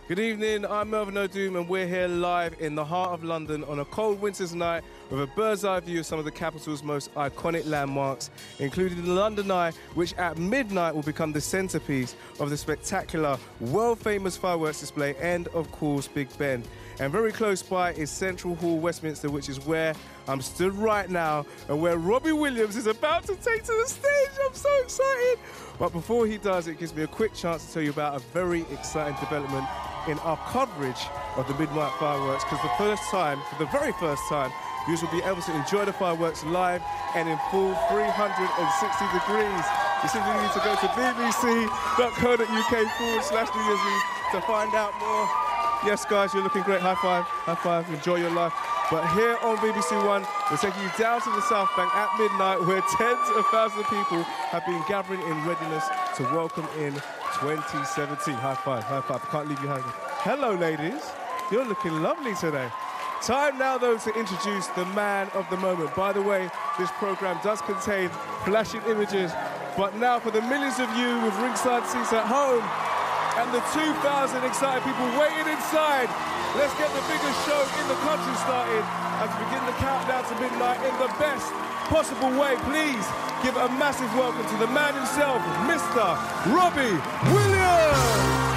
Good evening, I'm Melvin O'Doom and we're here live in the heart of London on a cold winter's night with a bird's eye view of some of the capital's most iconic landmarks, including the London Eye, which at midnight will become the centrepiece of the spectacular, world-famous fireworks display and, of course, Big Ben. And very close by is Central Hall, Westminster, which is where I'm stood right now and where Robbie Williams is about to take to the stage. I'm so excited. But before he does, it gives me a quick chance to tell you about a very exciting development in our coverage of the midnight fireworks, because for the very first time, viewers will be able to enjoy the fireworks live and in full 360 degrees. You simply need to go to bbc.co.uk/New Year's Eve to find out more. Yes, guys, you're looking great. High five, high five, enjoy your life. But here on BBC One, we're taking you down to the South Bank at midnight, where tens of thousands of people have been gathering in readiness to welcome in 2017. High five, high five. Can't leave you hanging. Hello, ladies. You're looking lovely today. Time now, though, to introduce the man of the moment. By the way, this programme does contain flashing images, but now for the millions of you with ringside seats at home and the 2,000 excited people waiting inside, let's get the biggest show in the country started as we begin the countdown to midnight in the best possible way. Please give a massive welcome to the man himself, Mr. Robbie Williams.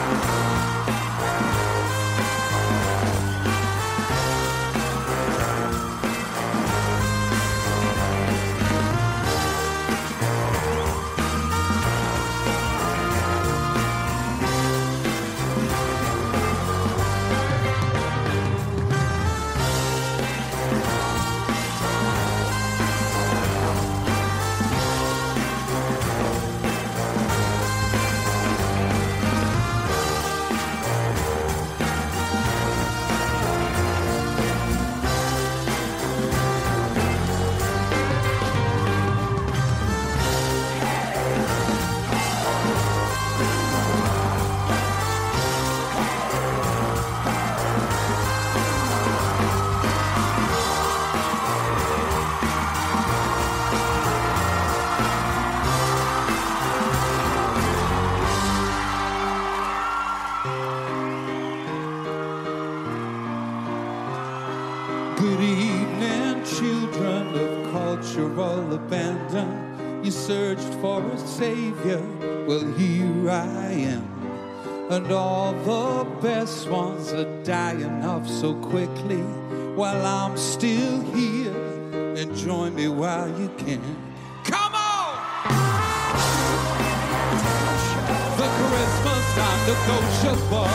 Good evening, children of cultural abandon. You searched for a savior, well here I am. And all the best ones are dying off so quickly, while I'm still here, and join me while you can. Come on! The Christmas non-negotiable.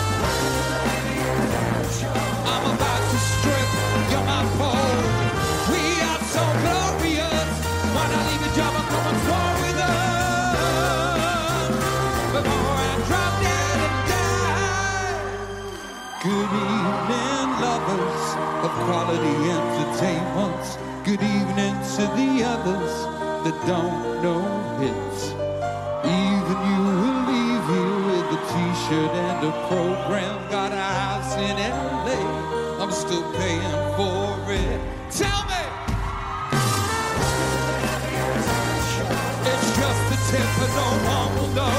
I'm about to strip my pole. We are so glorious. When I leave the job, I'm coming for with us before I drop dead and die. Good evening, lovers of quality entertainment. Good evening to the others that don't know hits. Even you will leave here with a t-shirt and a program. Got a house in LA, I'm still paying for it. Tell me! It's just the tip and no one will know.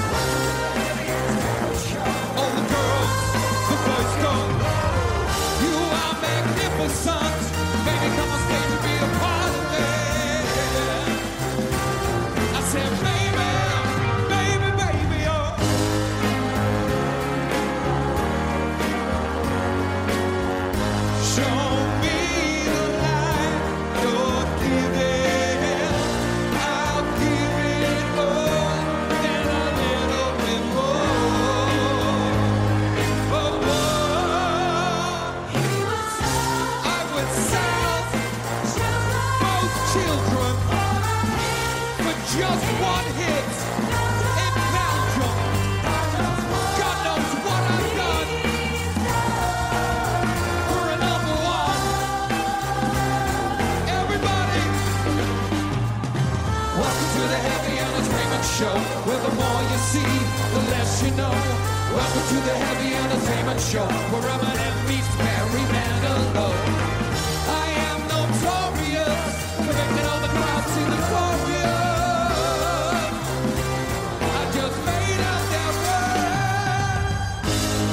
All the girls, the boys go. You are magnificent. Baby, come on stage and be a part of it. I said, baby, baby, baby, oh. Show me the light you're giving. I'll give it all and a little bit more. Oh, I would sell both children for just one hit in Belgium. God knows what I've done. Welcome to the Heavy Entertainment Show, where the more you see, the less you know. Welcome to the Heavy Entertainment Show, where Eminem meets Barry Manilow. I am notorious for making all the crowds see the glorious. I just made up their word.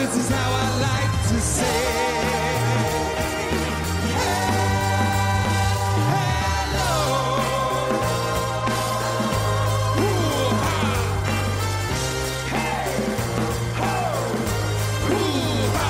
This is how I like to say hello. Hoo-ha. Hey, ho, hoo-ha.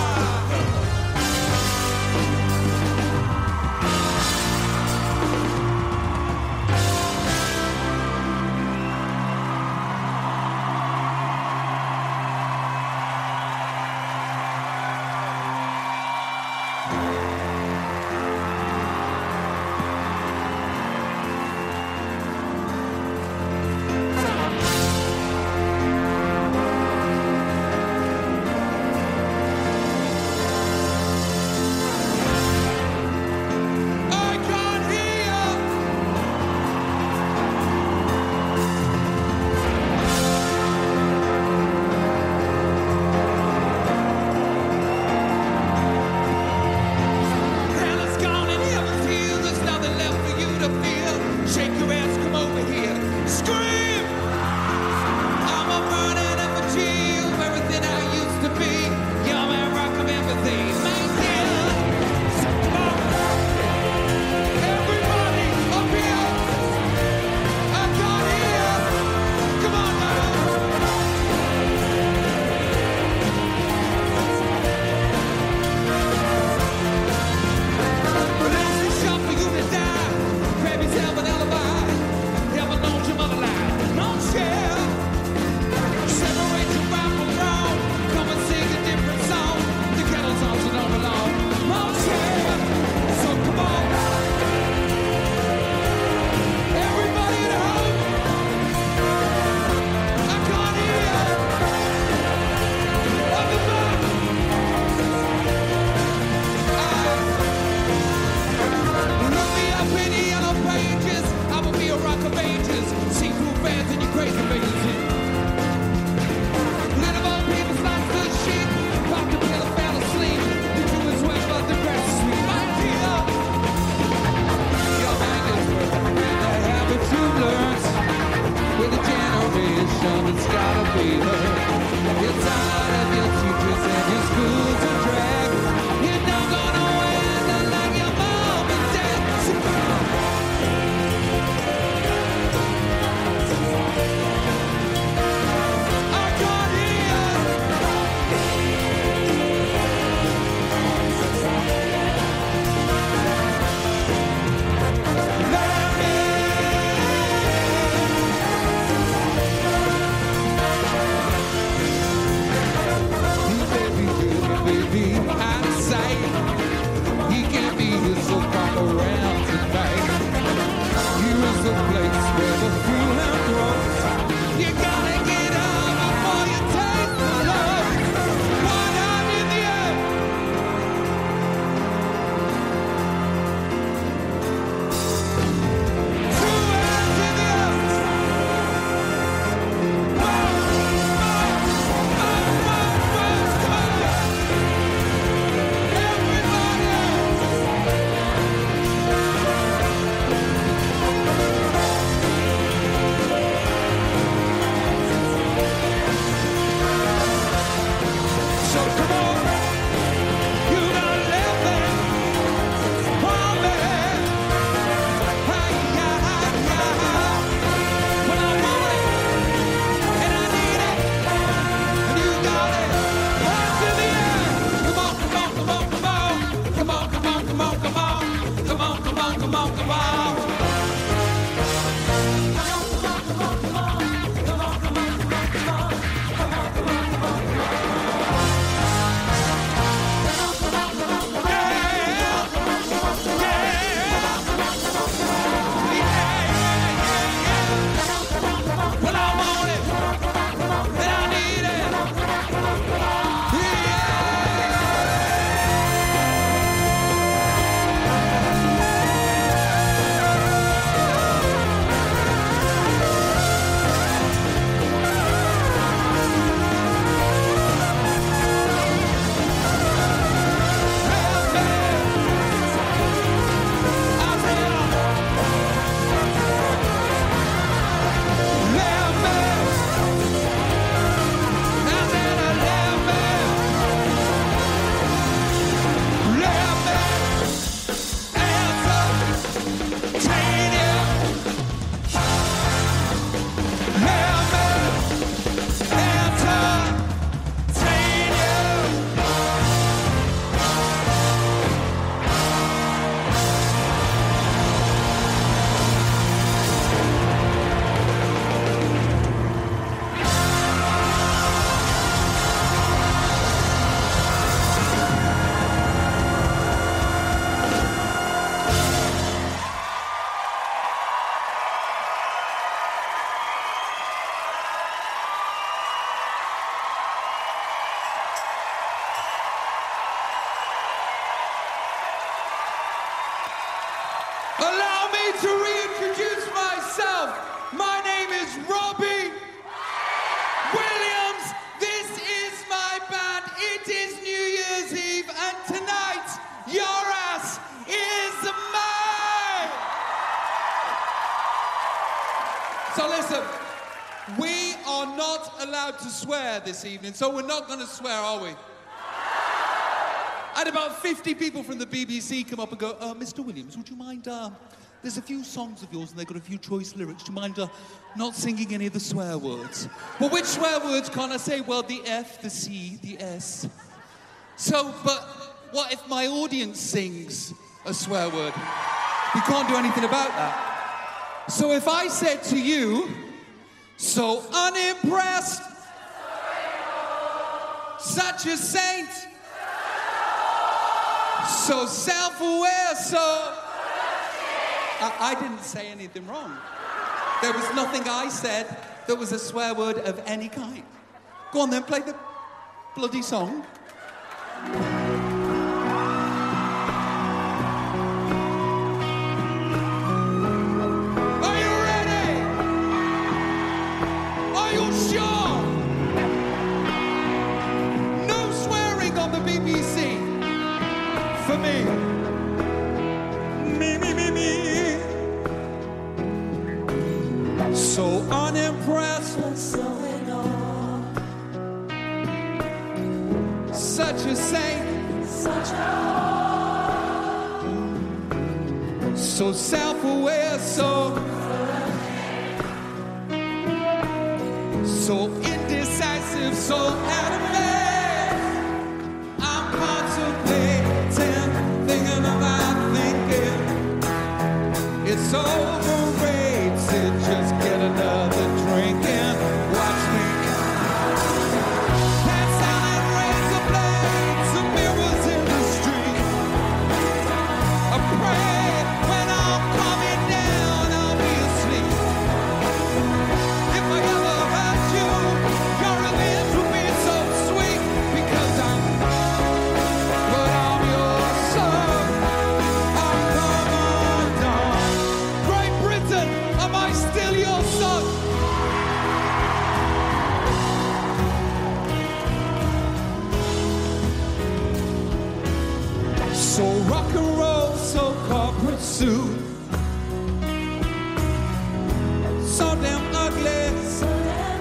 Williams, this is my band. It is New Year's Eve, and tonight, your ass is mine. So listen, we are not allowed to swear this evening, so we're not going to swear, are we? I had about 50 people from the BBC come up and go, Mr. Williams, would you mind, there's a few songs of yours and they've got a few choice lyrics. Do you mind not singing any of the swear words? Well, which swear words can't I say? Well, the F, the C, the S. So, but what if my audience sings a swear word? We can't do anything about that. So if I said to you, so unimpressed, such a saint, so self-aware, so... I didn't say anything wrong. There was nothing I said that was a swear word of any kind. Go on then, play the bloody song. Are you ready? Are you sure? No swearing on the BBC. For me. Me. So unimpressed, so in awe. Such a saint, such a awe. So self-aware, so indecisive, so animate. I'm contemplating, thinking about thinking. It's overrated, just get another drink and watch me. That's how it razor blades and mirrors in the street. I pray when I'm coming down, I'll be asleep. If I ever hurt you, your revenge will be so sweet. Because I'm your son. I'm commandant. Great Britain, am I still your son? So rock and roll, so corporate suit. So damn ugly, so damn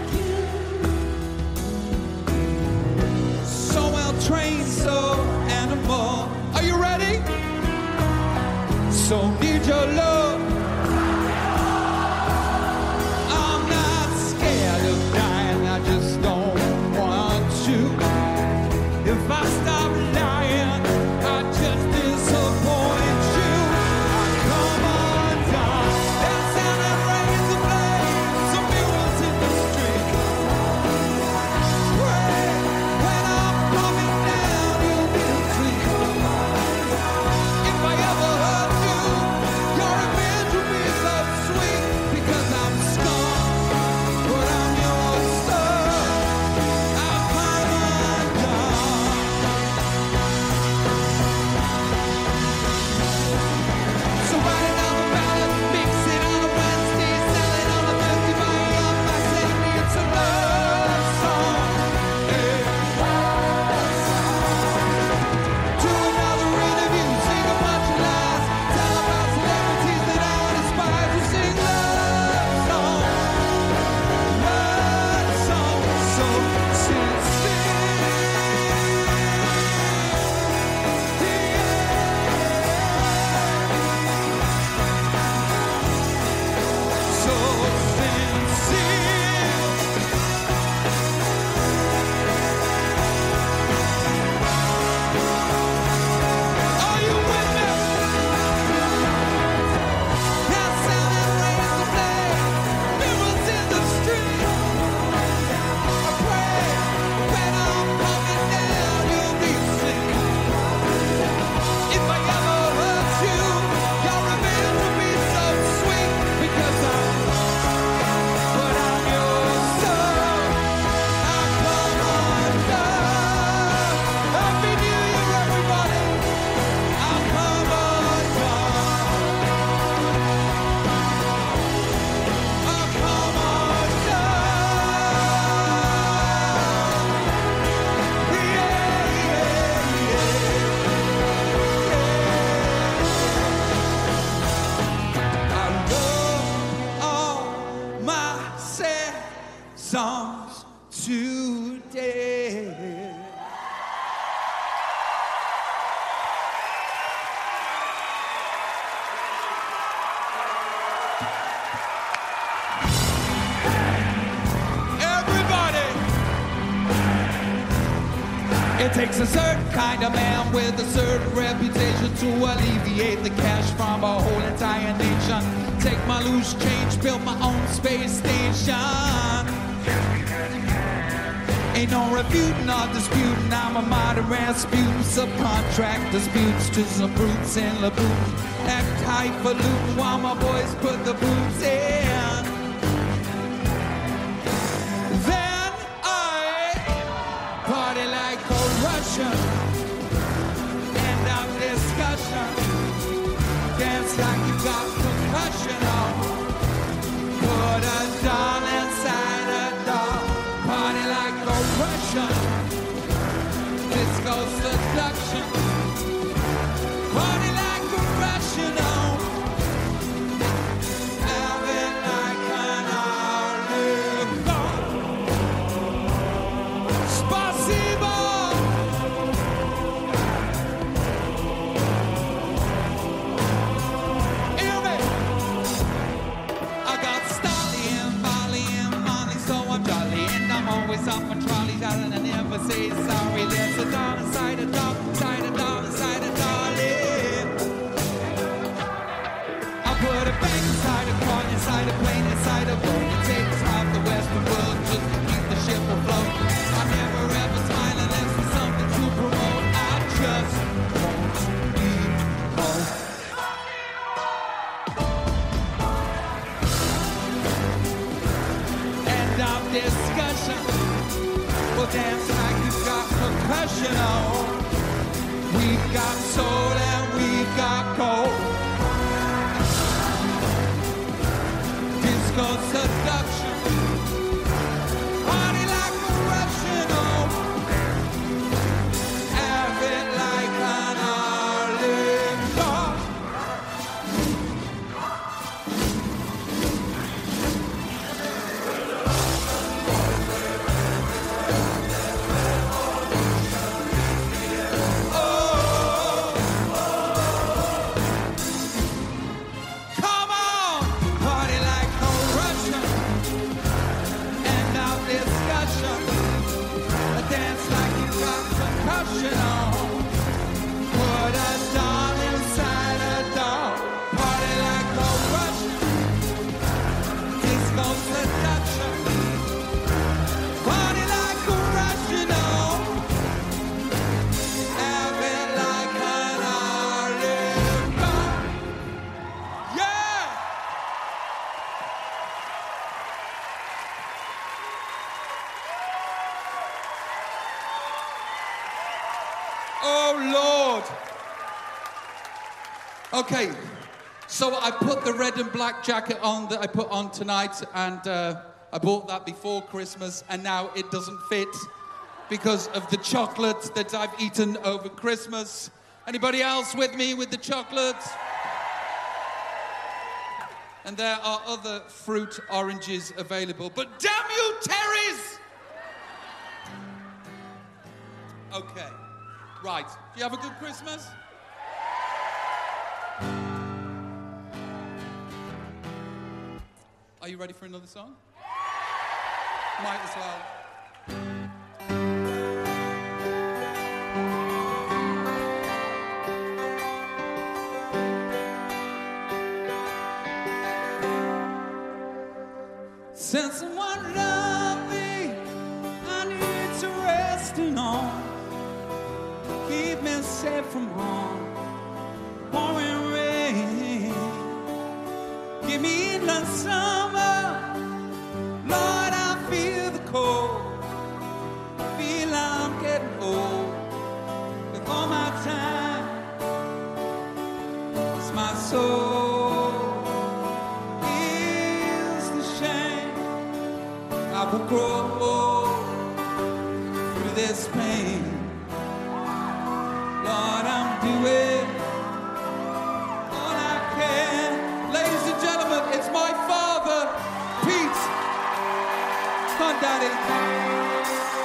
cute. So well trained, so animal. Are you ready? So need your love. I'm not scared of dying, I just don't want to. If I stop lying, I just disappoint you. I come undone. That sound and razor blades, some mirrors in the street. Pray when I'm coming down, you'll be asleep. If I ever hurt you, you're a today. It takes a certain kind of man with a certain reputation to alleviate the cash from a whole entire nation. Take my loose change, build my own space station. Ain't no refuting or disputing, I'm a modern Rasputin. Subcontract disputes to some brutes in Laboon. Act highfalutin while my boys put the boots in. Then I party like a Russian. End of discussion. Dance like you got concussion on. Put a doll inside a doll. Party like a Russian. Disco seduction. Party like a Russian on. Having like an olive. Spasibo. Hear me. I got Stolly and Molly and Molly, so I'm jolly. And I'm always off my trolley, and I never say sorry. There's a doll inside a doll, inside a doll, inside a dolly. I put a bank inside a car, inside a plane, inside a boat. It takes half the western world just to keep the ship afloat. I never ever smile unless there's something to promote. I just won't be home. End of discussion. We'll dance like you've got percussion on. We've got soul and we've got gold. Disco seduction. Party like a Russian on. Have it like an olive garden. Come on, party like a Russian. End of discussion. Dance like you got concussion on. Put a doll inside a doll. Party like a Russian. Disco seduction. Party like a Russian on. Have it like an olive garden. Yeah! Oh, Lord. Okay, so I put the red and black jacket on that I put on tonight, and I bought that before Christmas, and now it doesn't fit because of the chocolate that I've eaten over Christmas. Anybody else with me with the chocolate? And there are other fruit oranges available, but damn you, Terry's! Okay. Right. Do you have a good Christmas? Are you ready for another song? Might as well. Send someone love me. I need to rest in on. Keep me safe from harm, pouring rain. Give me the summer, Lord, I feel the cold. Feel I'm getting old. With all my time, it's my soul. Is the shame I will grow through this pain. Lord, I'm doing all I can. Ladies and gentlemen, it's my father, Pete. Come on, Daddy.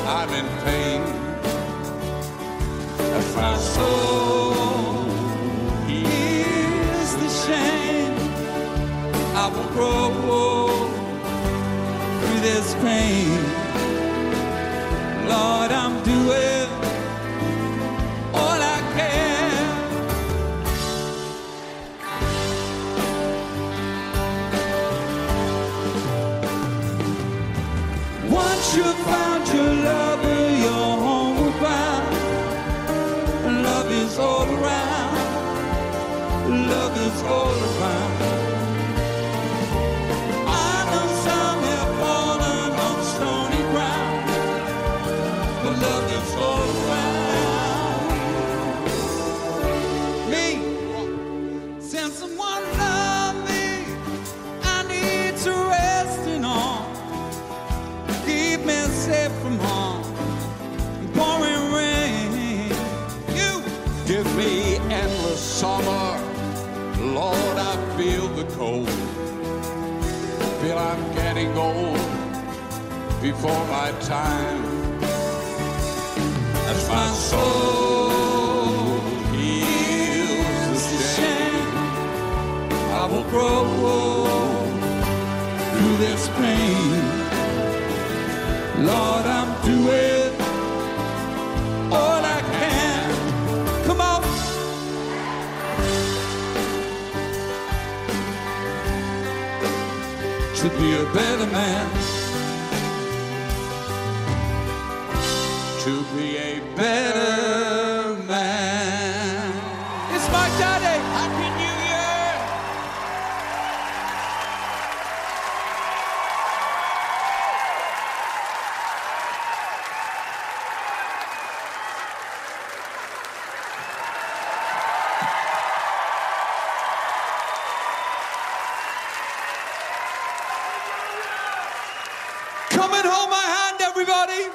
I'm in pain. As my soul hears the shame, I will grow through this pain. Lord, I'm doing all I can. Once you found your lover, your homeward bound. Love is all around. Love is all around. I know some have fallen on stony ground, but love is all around. Me, since someone loved me, I need to rest in arms. Keep me safe from harm, pouring rain. You give me endless summer, Lord, I feel the cold. Feel I'm getting old before my time. As my soul heals the shame, I will grow through this pain. Lord, I'm doing all I can. Come on. To be a better man. To be a better man. It's my daddy. Happy New Year. Come and hold my hand, everybody.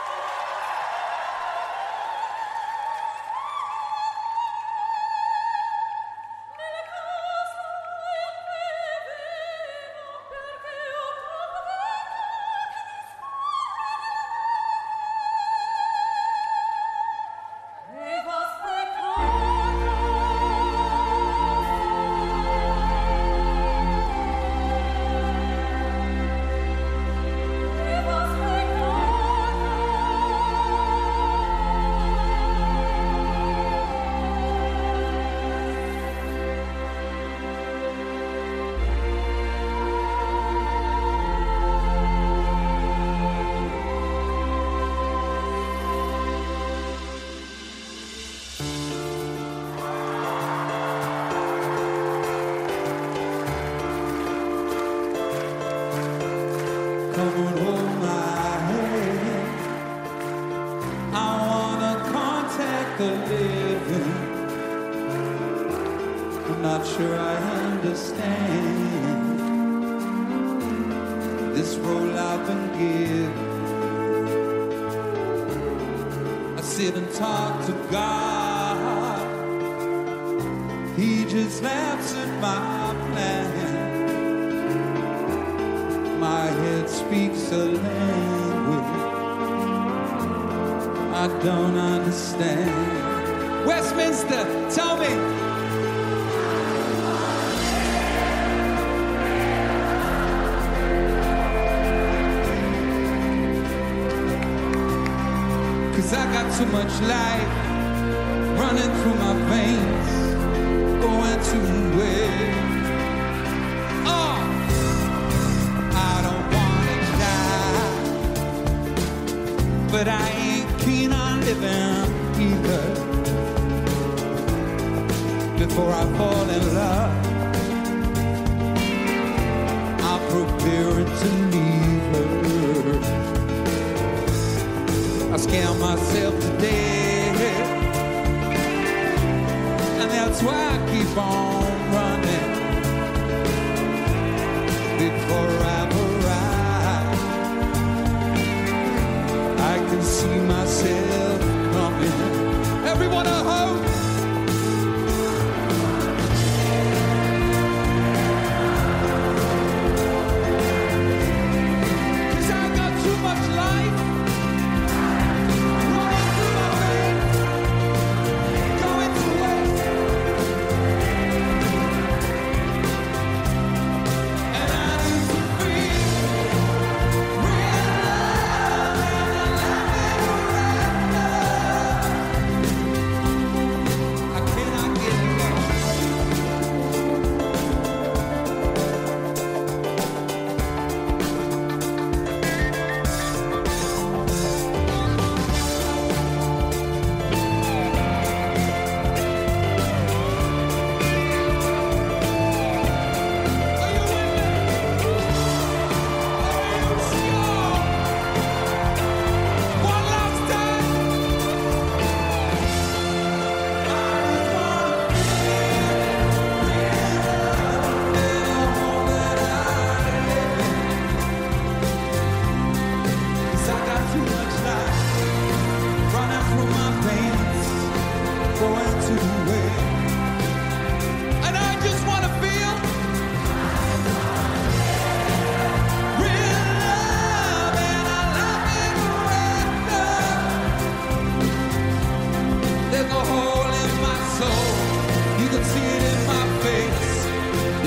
Come and hold my hand. I wanna contact the living. I'm not sure I understand this role I've been given. I sit and talk to God. He just laughs at my plan. My head speaks a language I don't understand. Westminster, tell me. Cause I got too much life running through my veins, going to where. But I ain't keen on living either. Before I fall in love, I'm preparing to leave her. I scare myself to death, and that's why I keep on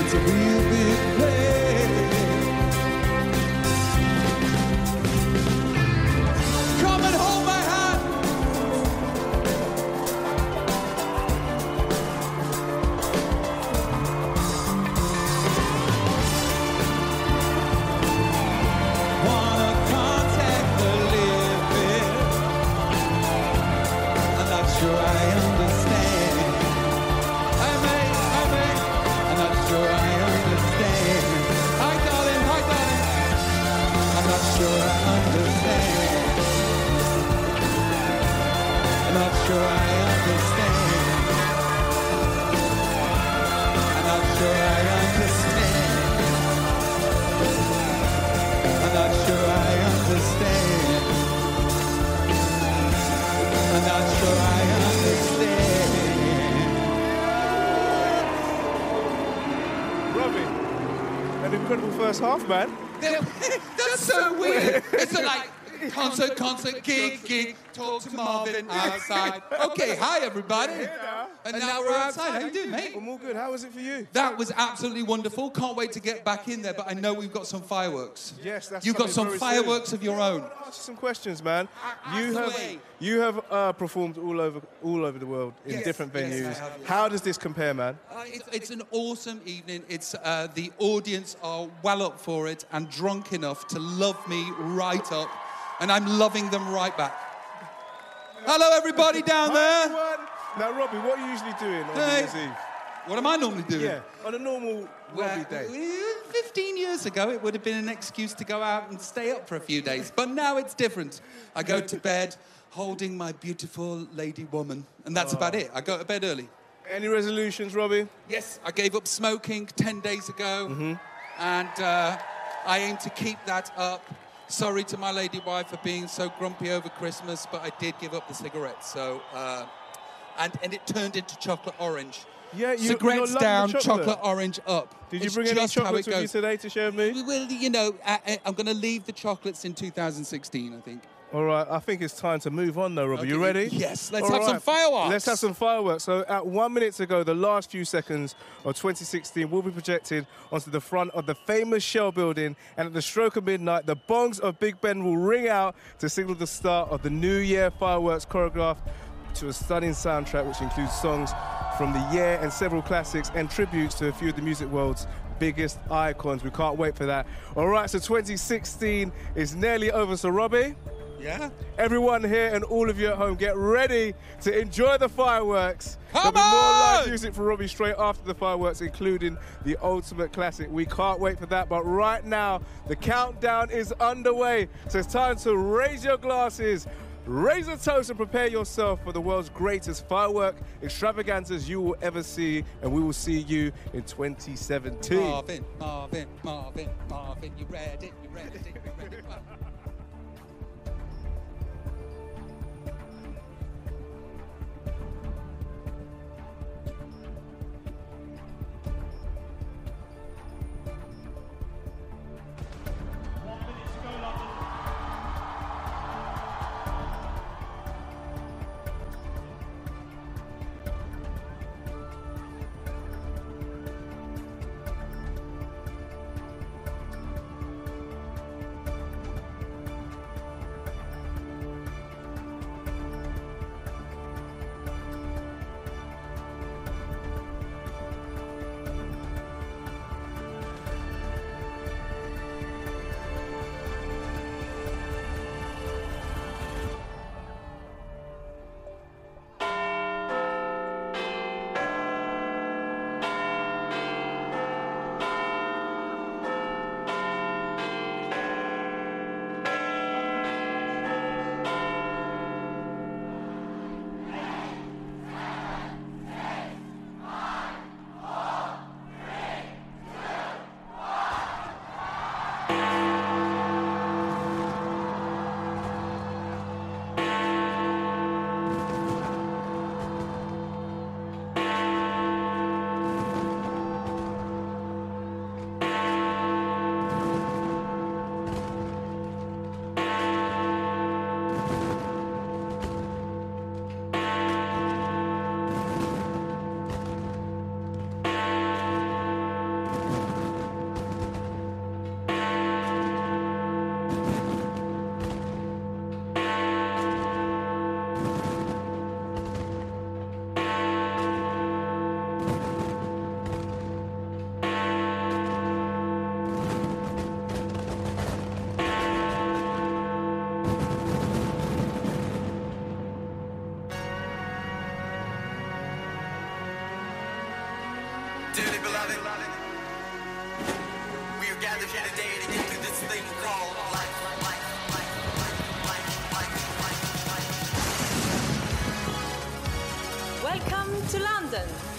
It's a real big place. Come and hold my hand. Wanna contact the living. I'm not sure I understand. I'm not sure I understand. Hi, darling. I'm not sure I understand. I'm not sure I understand. I'm not sure I understand. I'm not sure I understand. I'm not sure I understand. Robbie, an incredible first half, man. That's so weird. It's like concert, gig, talk to Marvin outside. Okay, hi everybody. And now we're outside. How you doing, mate? I'm all good. How was it for you? That was absolutely wonderful. Can't wait to get back in there, but I know we've got some fireworks. Yes, that's You've got some coming very soon. fireworks of your own. Ask you some questions, man. Absolutely. You have performed all over the world in Yes, different yes, venues. I have, yes. How does this compare, man? It's an awesome evening. It's the audience are well up for it and drunk enough to love me right up, and I'm loving them right back. Hello, everybody down Hi, there. everyone. Now, Robbie, what are you usually doing on Hey. New Year's Eve? What am I normally doing? Yeah, on a normal Robbie day. 15 years ago, it would have been an excuse to go out and stay up for a few days. But now it's different. I go to bed holding my beautiful lady woman, and that's about it. I go to bed early. Any resolutions, Robbie? Yes, I gave up smoking 10 days ago, and I aim to keep that up. Sorry to my lady wife for being so grumpy over Christmas, but I did give up the cigarettes. So, and it turned into chocolate orange. Yeah, you're cigarettes loving down, the chocolate. orange up. Did you It's bring any just how chocolates it with you goes. today to share with me? Well, you know, I'm going to leave the chocolates in 2016, I think. All right, I think it's time to move on, though, Robbie. You ready? Yes, let's All have some right. fireworks. Let's have some fireworks. So at 1 minute to go, the last few seconds of 2016 will be projected onto the front of the famous Shell building, and at the stroke of midnight, the bongs of Big Ben will ring out to signal the start of the New Year fireworks choreographed to a stunning soundtrack which includes songs from the year and several classics and tributes to a few of the music world's biggest icons. We can't wait for that. All right, so 2016 is nearly over. So, Robbie, Yeah? everyone here and all of you at home, get ready to enjoy the fireworks. Come There'll be more live on! music for Robbie straight after the fireworks, including the ultimate classic. We can't wait for that, but right now, the countdown is underway. So it's time to raise your glasses, raise a toast, and prepare yourself for the world's greatest firework extravaganzas you will ever see, and we will see you in 2017. Marvin, you read it, you read it, you read it.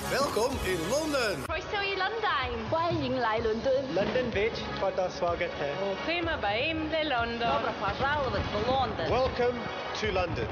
Welkom in Londen. Croeso i Lundain. 欢迎来伦敦。 London Beach, pada swagat hai. Prima baim de London. Dobra pожаловать в Лондон. Welcome to London.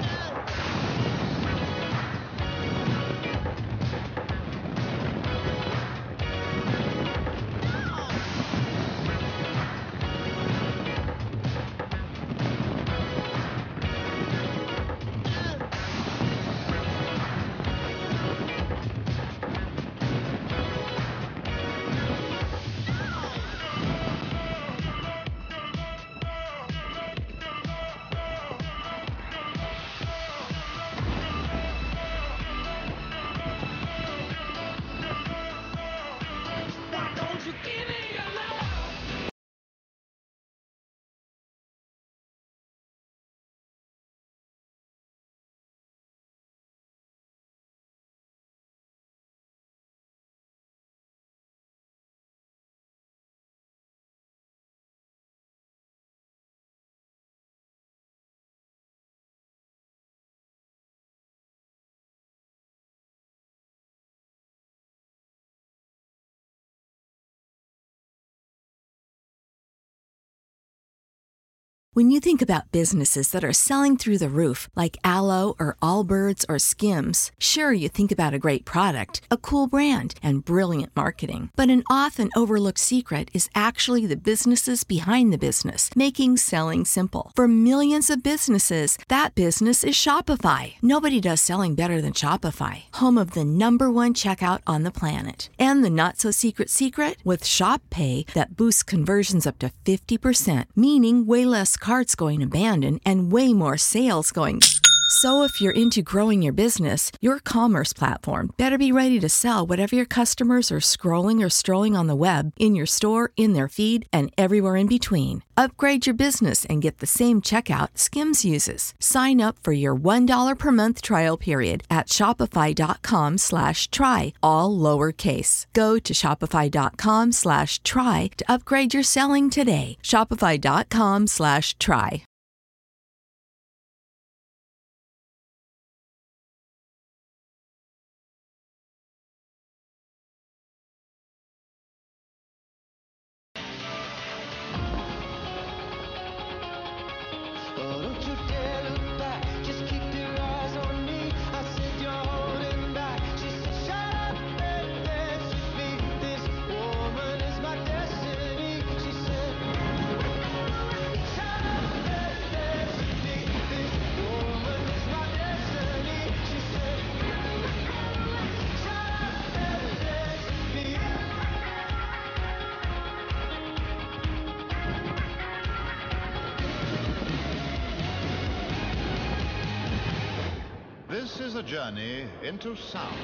When you think about businesses that are selling through the roof, like Aloe or Allbirds or Skims, sure, you think about a great product, a cool brand, and brilliant marketing. But an often overlooked secret is actually the businesses behind the business, making selling simple. For millions of businesses, that business is Shopify. Nobody does selling better than Shopify, home of the #1 checkout on the planet. And the not-so-secret secret? With Shop Pay that boosts conversions up to 50%, meaning way less carts going abandoned and way more sales going. So if you're into growing your business, your commerce platform better be ready to sell whatever your customers are scrolling or strolling on the web, in your store, in their feed, and everywhere in between. Upgrade your business and get the same checkout Skims uses. Sign up for your $1 per month trial period at shopify.com/try, all lowercase. Go to shopify.com/try to upgrade your selling today. Shopify.com/try. This is a journey into sound.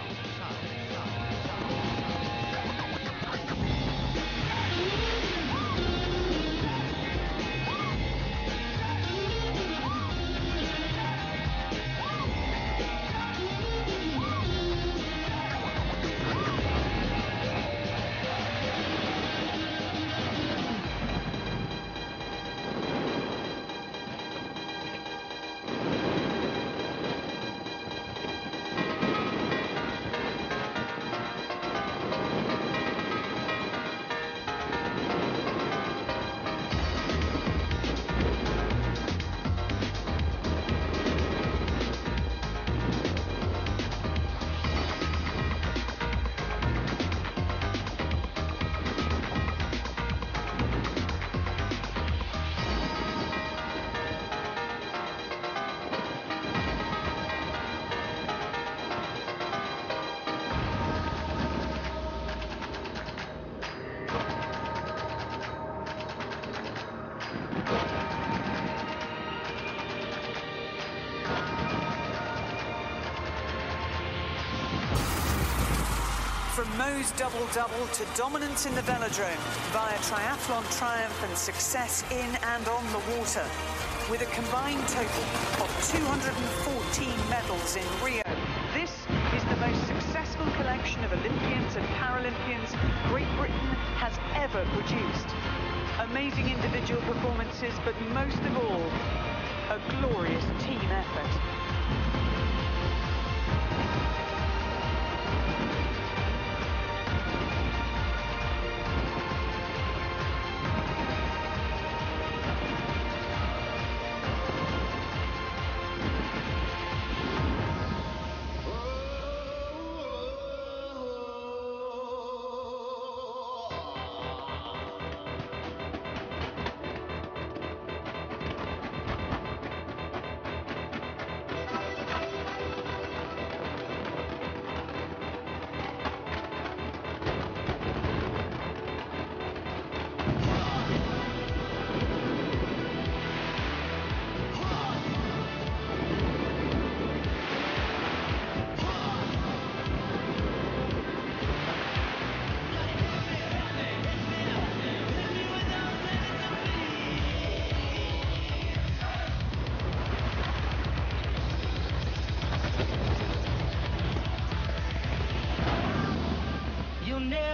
From Mo's double-double to dominance in the velodrome via triathlon triumph and success in and on the water. With a combined total of 214 medals in Rio, this is the most successful collection of Olympians and Paralympians Great Britain has ever produced. Amazing individual performances, but most of all, a glorious team effort.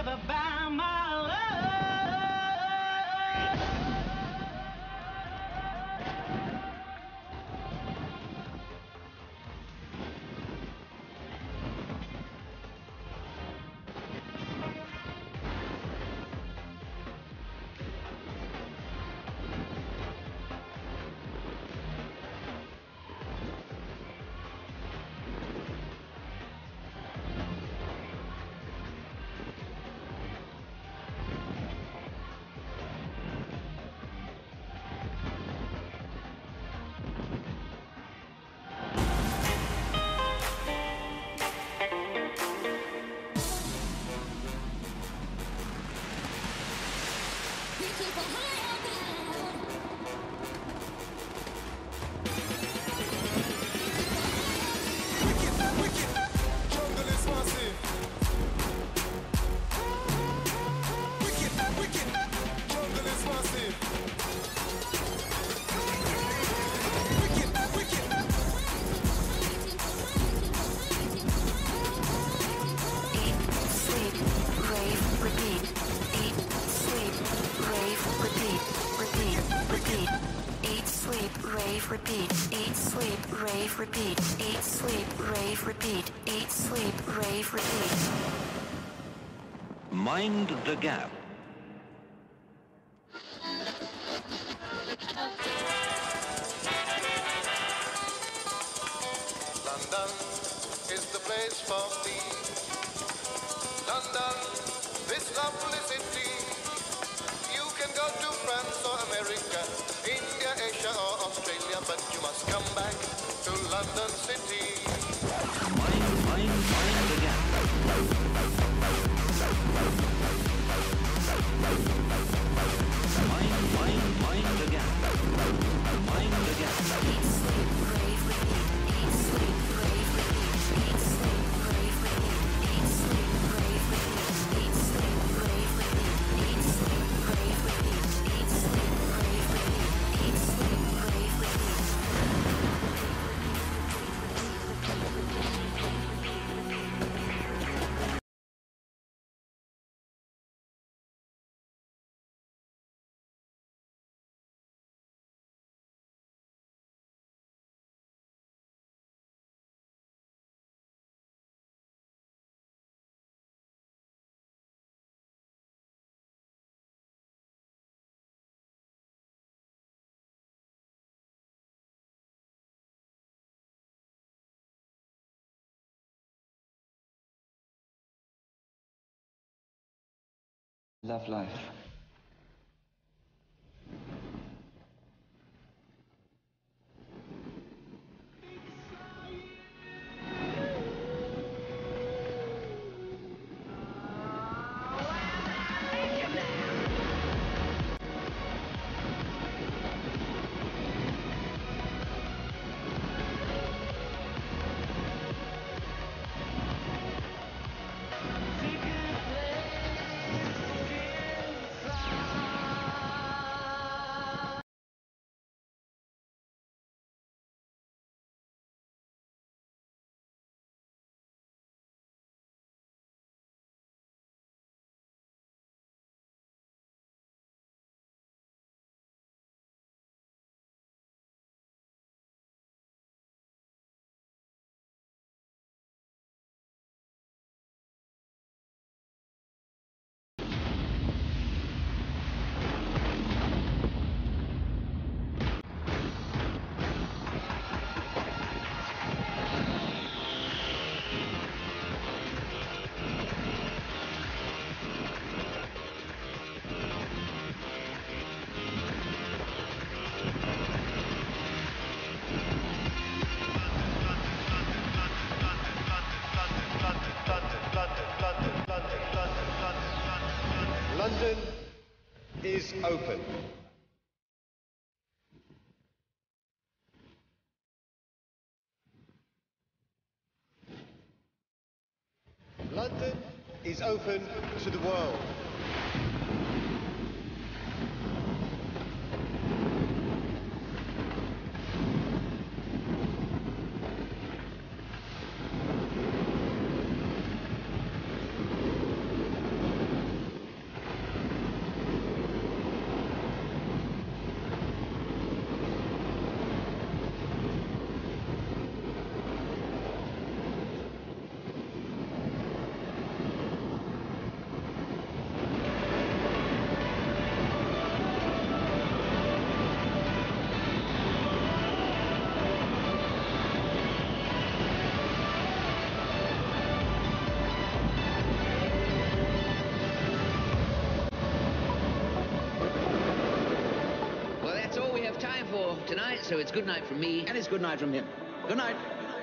never buy my love. Repeat, eat, sleep, rave, repeat, eat, sleep, rave, repeat, eat, sleep, rave, repeat. Mind the gap. London is the place for me. London, this lovely city. You can go to France or America, India, Asia or Australia, but you must come back to London City. Mind the gap. Mind the gap. Mind the gap. Eat, sleep, rave, repeat. Eat, sleep, rave, repeat. Eat, sleep, rave, repeat. Eat, sleep, rave, repeat. Eat, sleep, rave, repeat. Eat, sleep, rave, repeat. Eat, sleep, rave, repeat. Eat, sleep, rave, repeat. Love life. London is open. London is open to the world. have time for tonight, so it's good night from me. And it's good night from him. Good night.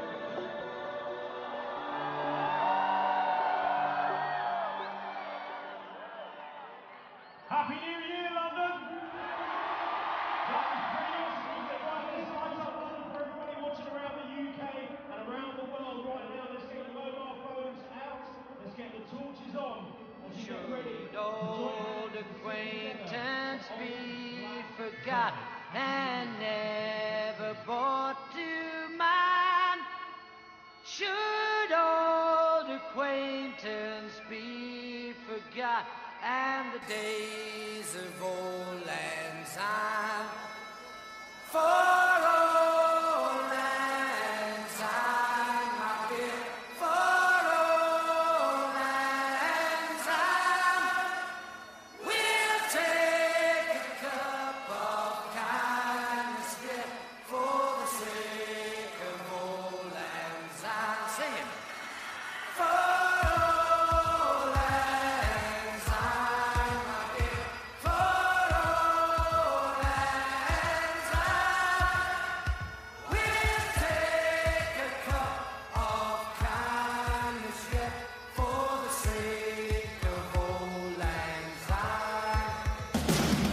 Happy New Year, London! That was brilliant. We've got this light up London for everybody watching around the UK and around the world right now. Let's get the mobile phones out. Let's get the torches on. As you get ready. Should old acquaintance be forgotten and never brought to mind? Should old acquaintance be forgotten and the days of old lang syne? For old lang syne, my dear, for old lang syne, we'll take a cup of kindness, yeah, for the sake of old lang syne. Sing it. For old lang syne, my dear, for old lang syne, we'll take a cup of kindness, yeah, for the sake of old lang syne.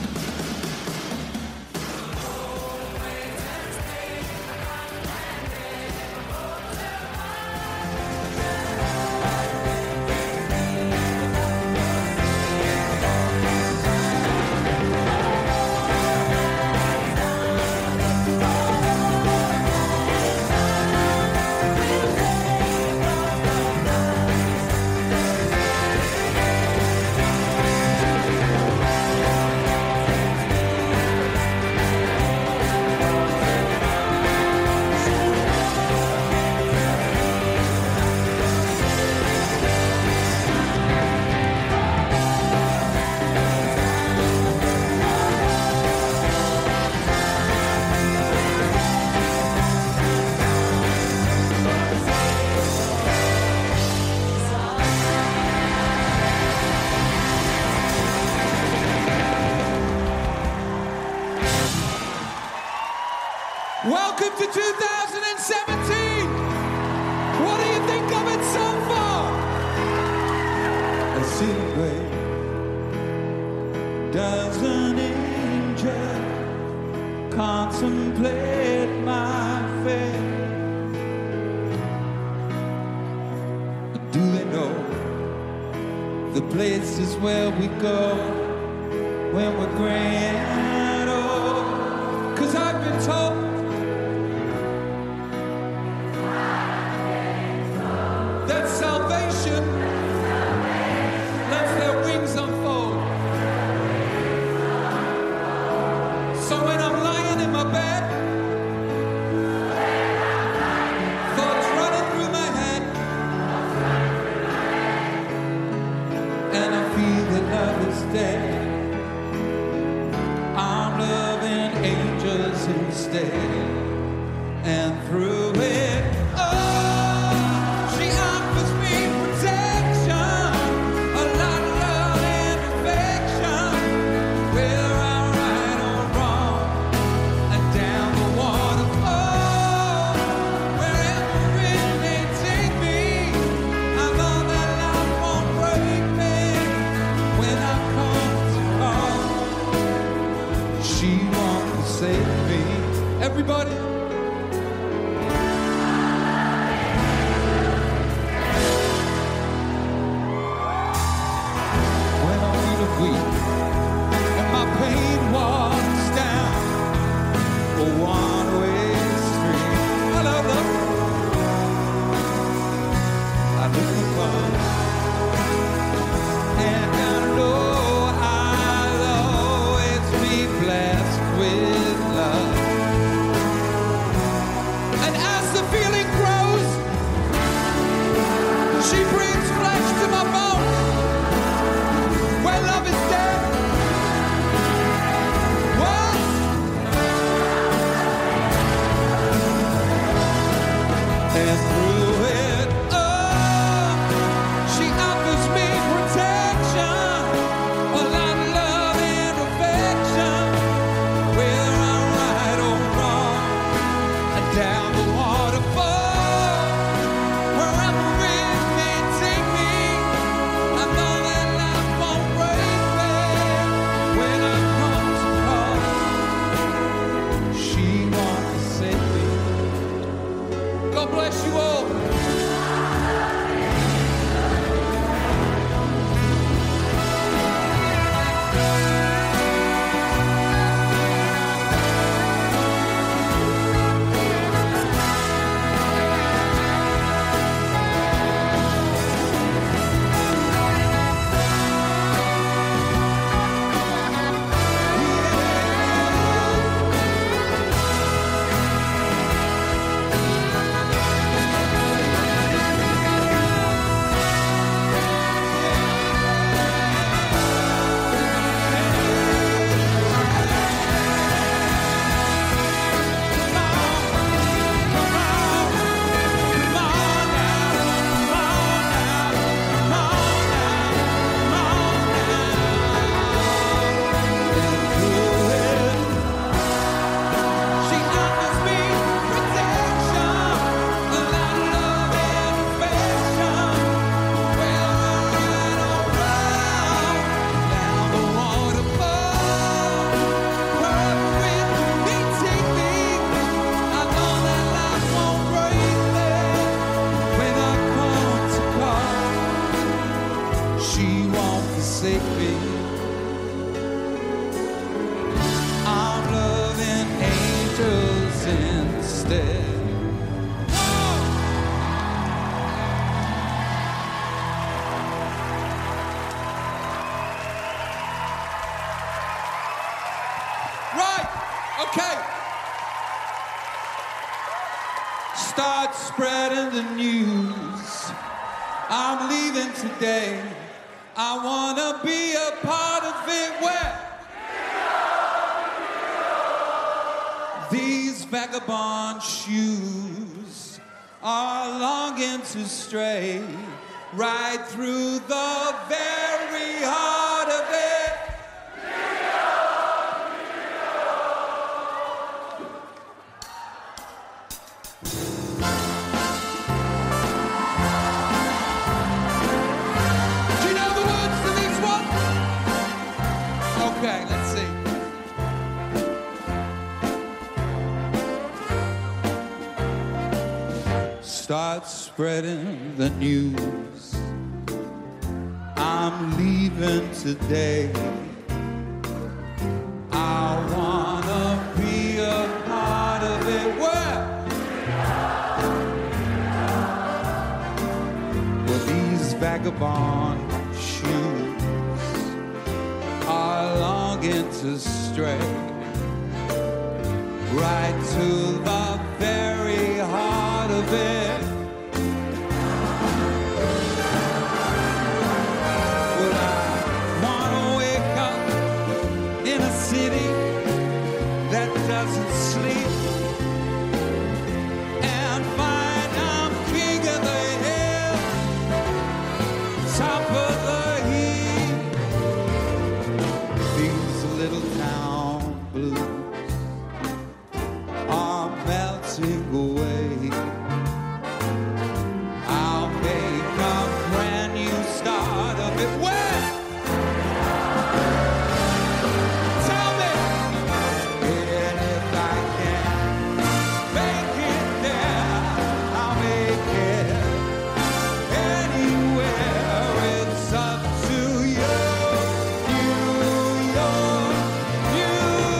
Welcome to 2017. What do you think of it so far? I sit away, does an angel contemplate my fate? Do they know the places where we go when we're grand old? 'Cause I've been told that salvation lets their wings unfold. So when I'm lying in my bed, thoughts running through my head, and I feel that love is dead, I'm loving angels instead. And through it all, she offers me protection, a lot of love and affection. Whether I'm right or wrong, and down the waterfall, wherever it may take me, I know that love won't break me when I come to call. She wants to save me. Everybody. When I'm feeling weak and my pain walks down a one-way street, I love love. I look above and I know I'll always be blessed with love. be. I'm loving angels instead. Right, okay. Start spreading the news. I'm leaving today. I wanna be a part of it. Where? These vagabond shoes are longing to stray right through the very heart of it. Do you know the words to this one? Okay, let's see. Start spreading the news. I'm leaving today. I wanna be a part of it. Where? Well, these vagabond shoes are longing to stray right to the very heart of it. Well, I wanna wake up in a city that doesn't sleep and find I'm king of the hill, top of the heap. These little town blues are melting away. I'll make a brand new start of it. Where? Tell me. And if I can make it there, I'll make it anywhere. It's up to you, New York, New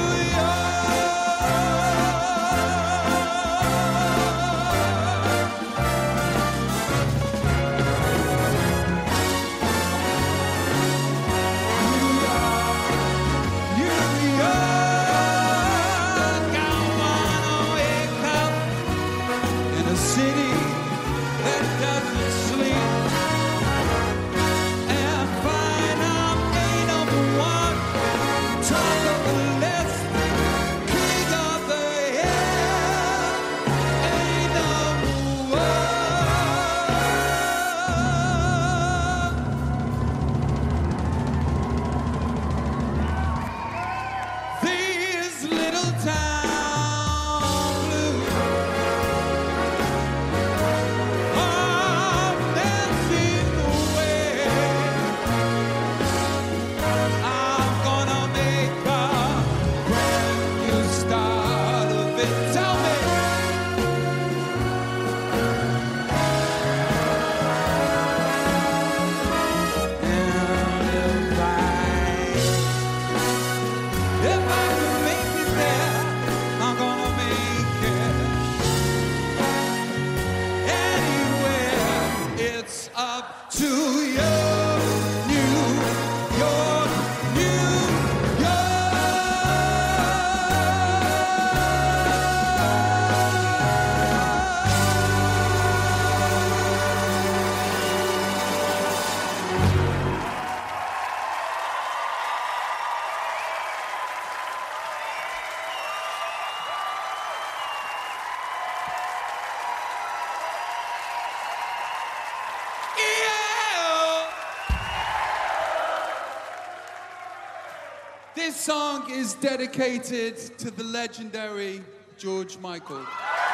in a city that doesn't sleep and find I'm number one, top of the list, king of the hill, number one. These little town blues are dancing away. I'm gonna make a brand new start of it. Tell me. And if I can make it there, I'm gonna make it anywhere. It's up to you, New York, New This song is dedicated to the legendary George Michael.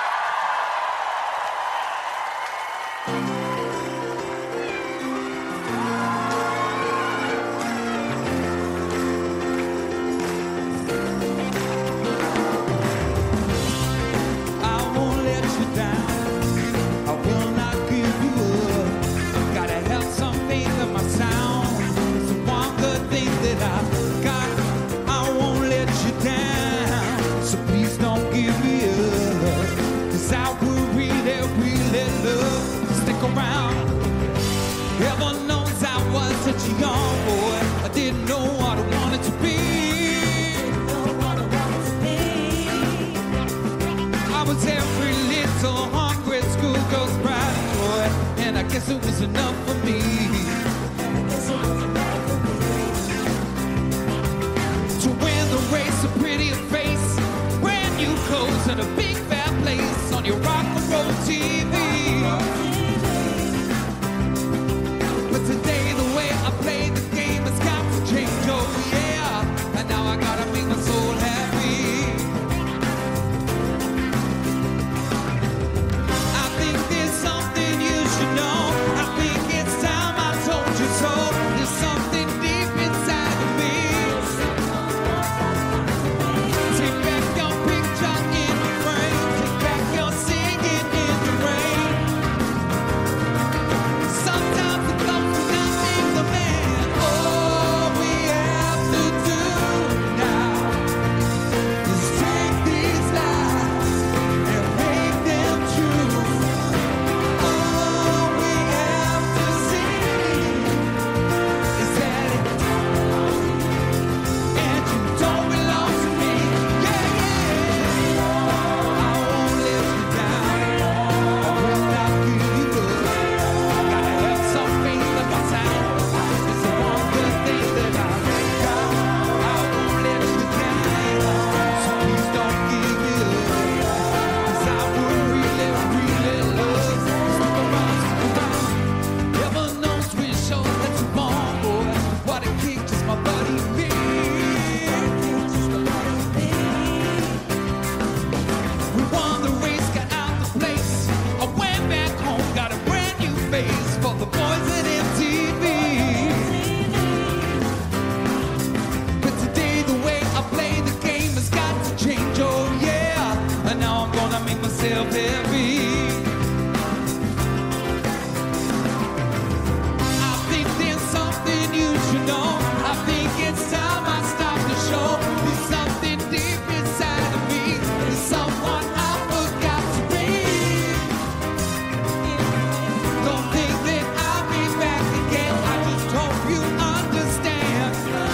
I won't let you down. I will not give you up. Gotta have some faith in my sound. So one good in a big fat place on your rock and roll TV. But today the way I play the game has got to change, oh yeah. And now I gotta make my soul happy. I think there's something you should know. I think it's time I told you so. There's something deep inside of me. Take back your picture in the frame. Take back your singing in the rain. Sometimes it comes to nothing, the man. All we have to do now is take these lies and make them true. All we have to see is that it and you don't belong to me. Yeah, yeah. I won't let you down. I will not give you up. Gotta have some faith in my town. It's the one good thing that I got. I won't let you down. So please don't give me up. 'Cause I would really, really love to stick around, stick around. Heaven knows we're sure that you're born, boy. What a kick, just my buddy me. We won the race, got out the place. I went back home, got a brand new face for the boys at MTV. But today the way I play the game has got to change, oh yeah. And now I'm gonna make myself happy. I think there's something you should know. I think it's time I stop the show. There's something deep inside of me. There's someone I forgot to be. Don't think that I'll be back again. I just hope you understand.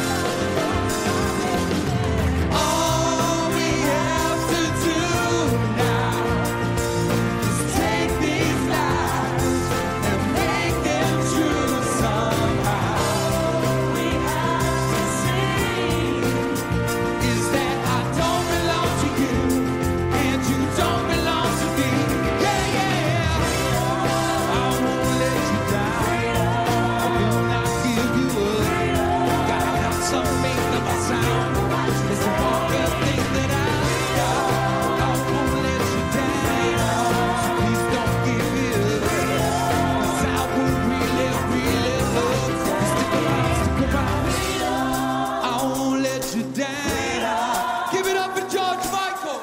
All we have to do now is take these lies and make them true somehow. We have to see is that I don't belong to you and you don't belong to me. Yeah, yeah. I won't let you down. I will not give you up. Gotta have some faith in my sound. It's the one good thing that I got. I won't let you down. So please don't give me up. 'Cause I would really, really love to stick around, stick around. I won't let you down. Give it up for George Michael.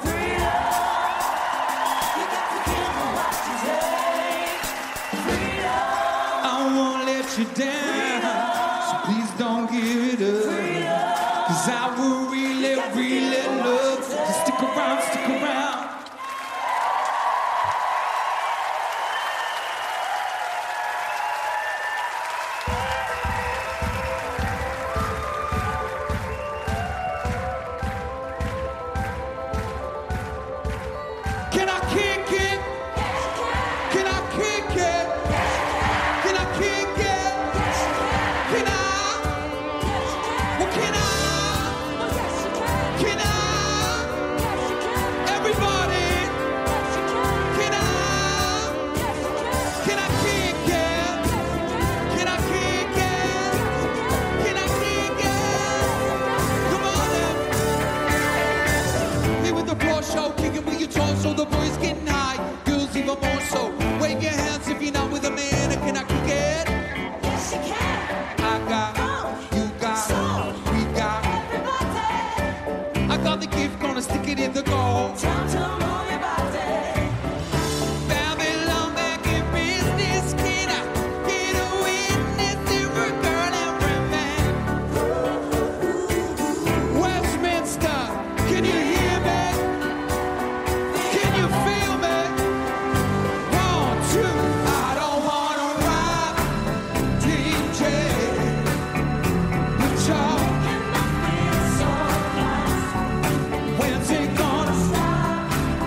I won't let you down. So please don't give it up. 'Cause I would really, really love to stick around, stick around. Can I kick it? Can I kick it? Can I kick it? Can I? Well, can I? Can I? Everybody? Can I? Can I kick it? Can I kick it? Can I kick it? Come on then. Here with the floor show, kicking with your toes, so the boys getting high, girls even more so. Wave your hands if you're not with a man. And can I kick it? Yes, you can. I got, you got, we got. I got the gift, gonna stick it in the goal. Time to move your body. Babylon back in business. Can I get a witness? Every girl, every man. Westminster, can you hear me? Can you feel me? 1, 2, I don't wanna ride. DJ, but y'all, when's it gonna stop?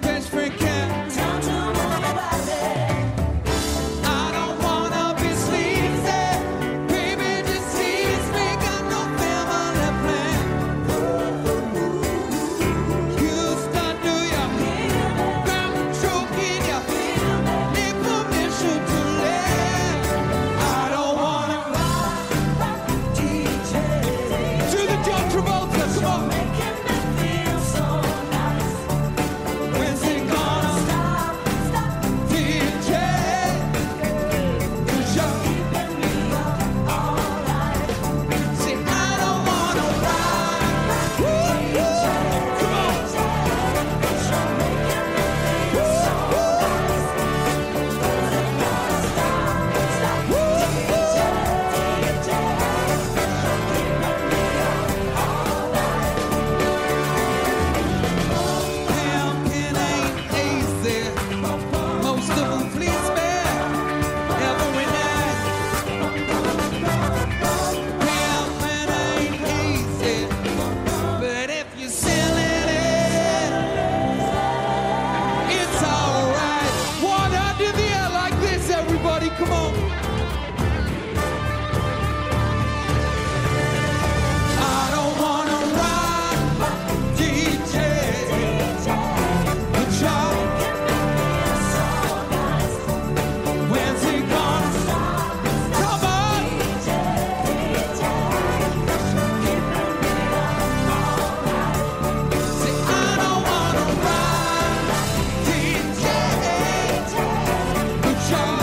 best friend can. Don't you move about it. I don't wanna be sleazy. Baby, just tease me. Got no family plan. Houston, do ya? Got me choking ya. Need permission to live. I don't wanna rock DJ. To the John Travolta, come on. Making me feel so nice. When's it gonna stop, DJ? 'Cause you're keeping me up all night. See, I don't wanna ride. DJ, come on. 'Cause you're making me feel so nice. When's it gonna stop, DJ, DJ? 'Cause you're keeping me up all night. Pimping ain't easy. Most of them please me every night. Pimping ain't easy, but if you're selling it, it's alright. One under the air like this, everybody, come on. I don't wanna ride, DJ. But y'all, when's it gonna stop? Come on. See, I don't wanna ride, DJ. But y'all,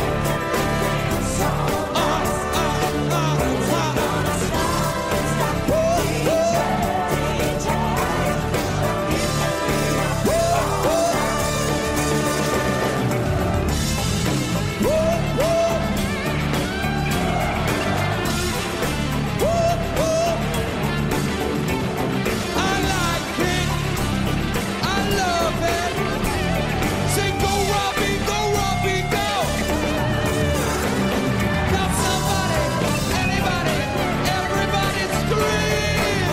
I like it. I love it. Say, go Robbie, go Robbie, go. Now somebody, anybody, everybody scream.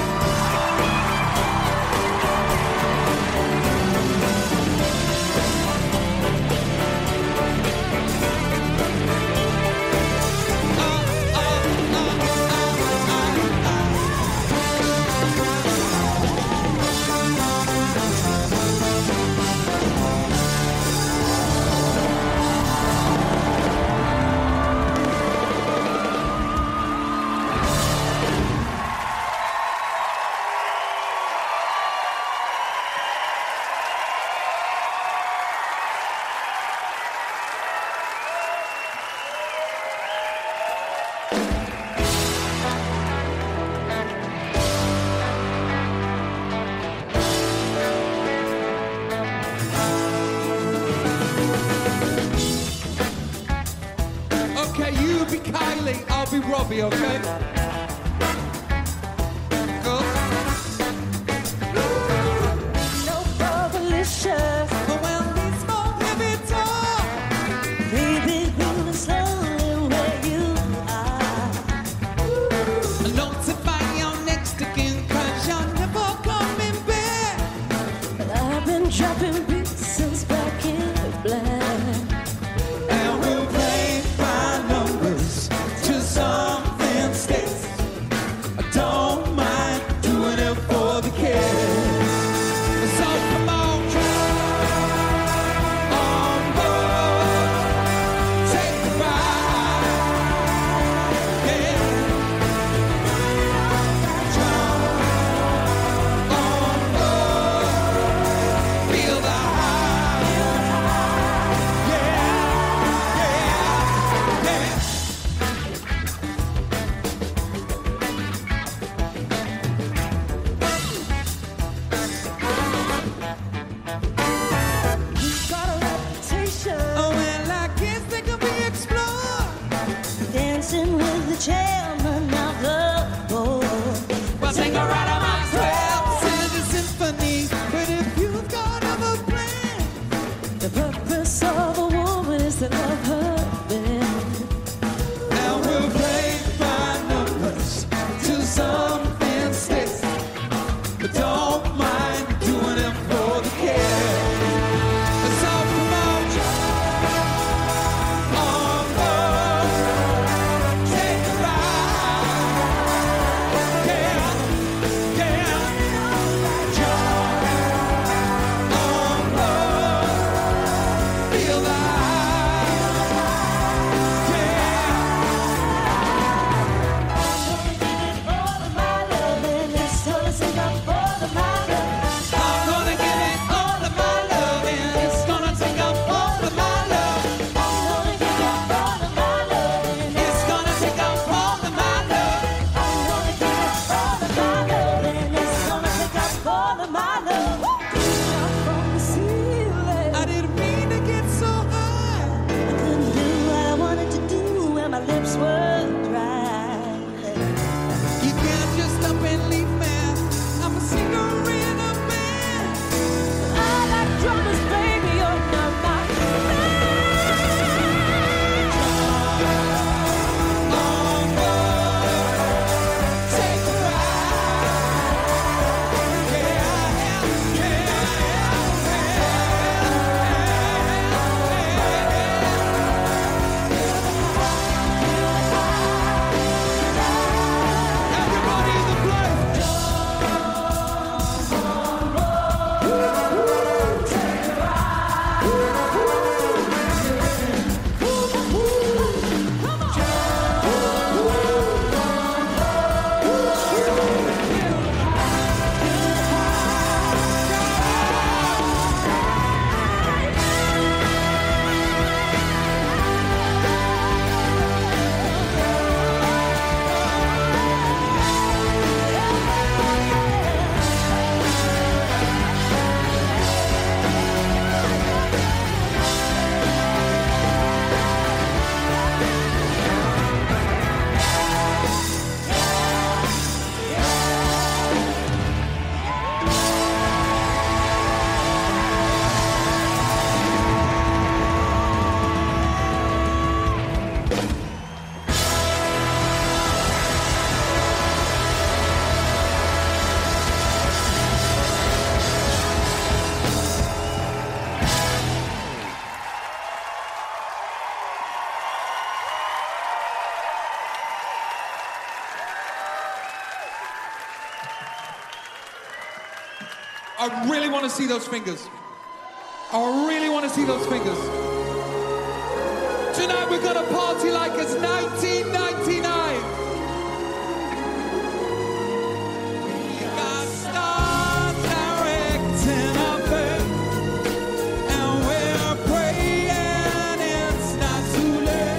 Okay, you be Kylie, I'll be Robbie, okay? Go. No prohibition. But when we smoke heavy talk, Baby, moving slowly where you are. don't sit by your next again, 'cause you're never coming back. But I've been dropping beats since back in the black. And we'll play by numbers till something sticks. I don't mind doing it for the kids. So come on, on board, take a ride, yeah. I really want to see those fingers. I really want to see those fingers. Tonight we're gonna party like it's 1999. We got stars directing our fate, and we're praying it's not too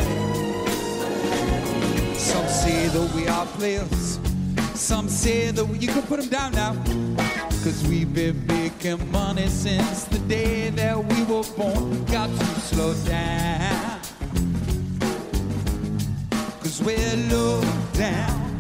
late. Some say that we are players. Some say that you can put them down now. 'Cause we've been making money since the day that we were born. Got to slow down, 'cause we're low down.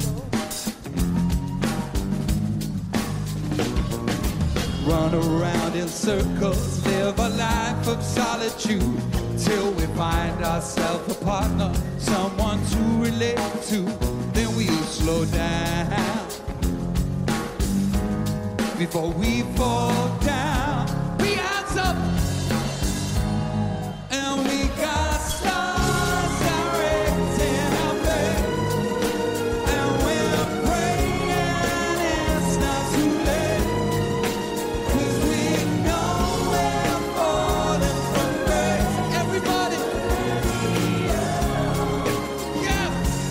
Run around in circles, live a life of solitude, till we find ourselves a partner, someone to relate to. Then we slow down before we fall down. We hands up, and we got stars directing our fate, and we're praying it's not too late, 'cause we know we're falling from grace. Everybody, yeah.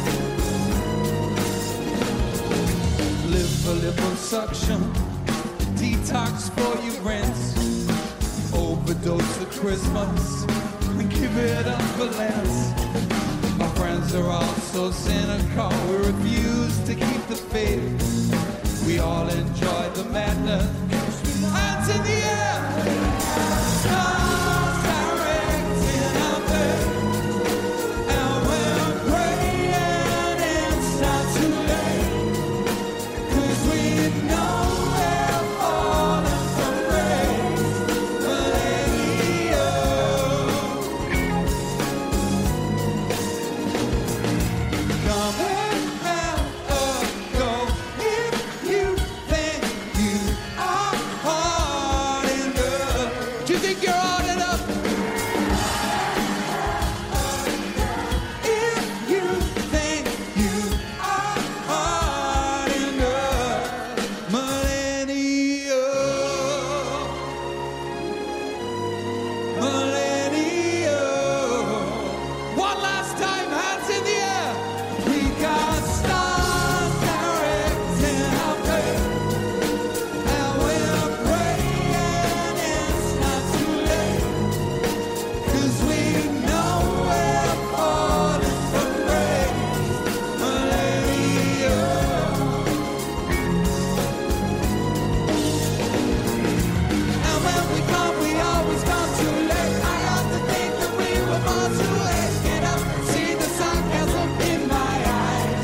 Live a little suction, detox for your rinse, overdose for Christmas, and give it up for Lance. My friends are all so cynical, we refuse to keep the faith. We all enjoy the madness. Hands in the air. Stars directing our fate, and we're praying it's not too late, 'cause we know we're falling from grace. Come and have a go if you think you are hard enough. Do you think you're hard enough? If you think you are hard enough, millennium. One last time, hands in the air. We got stars directing our fate, and we're praying it's not too late, 'cause we know we're falling from grace. Millennium. And when we come, we always come too late. I have to think that we were born too late. Get up and see the sarcasm in my eyes.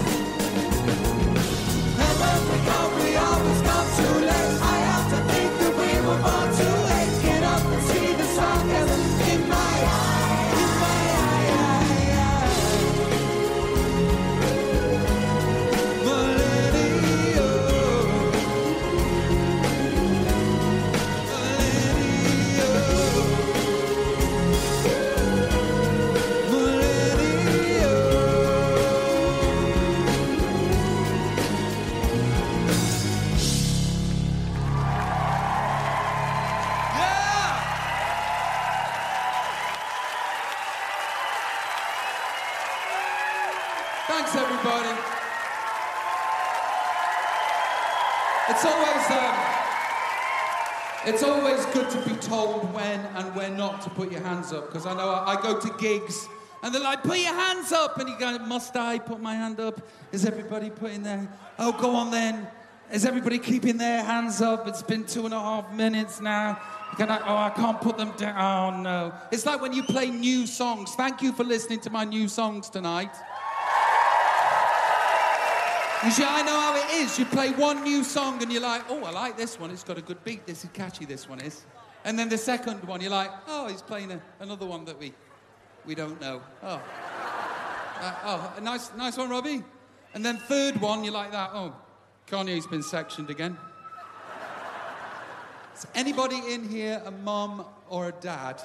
And when we come, we always come too late. I have to think that we were born too late. Get up and see the sarcasm in my eyes. In my eye. Thanks, everybody. It's always good to be told when and when not to put your hands up, because I know I go to gigs and they're like, put your hands up, and you go, must I put my hand up? Is everybody putting their... Oh, go on then. Is everybody keeping their hands up? It's been 2.5 minutes now. I can't put them down. Oh, no. It's like when you play new songs. Thank you for listening to my new songs tonight. You see, I know how it is. You play one new song and you're like, oh, I like this one. It's got a good beat. This is catchy, this one is. And then the second one, you're like, oh, he's playing another one that we don't know. Oh. A nice one, Robbie. And then third one, you're like that. Oh, Kanye's been sectioned again. Is anybody in here a mum or a dad?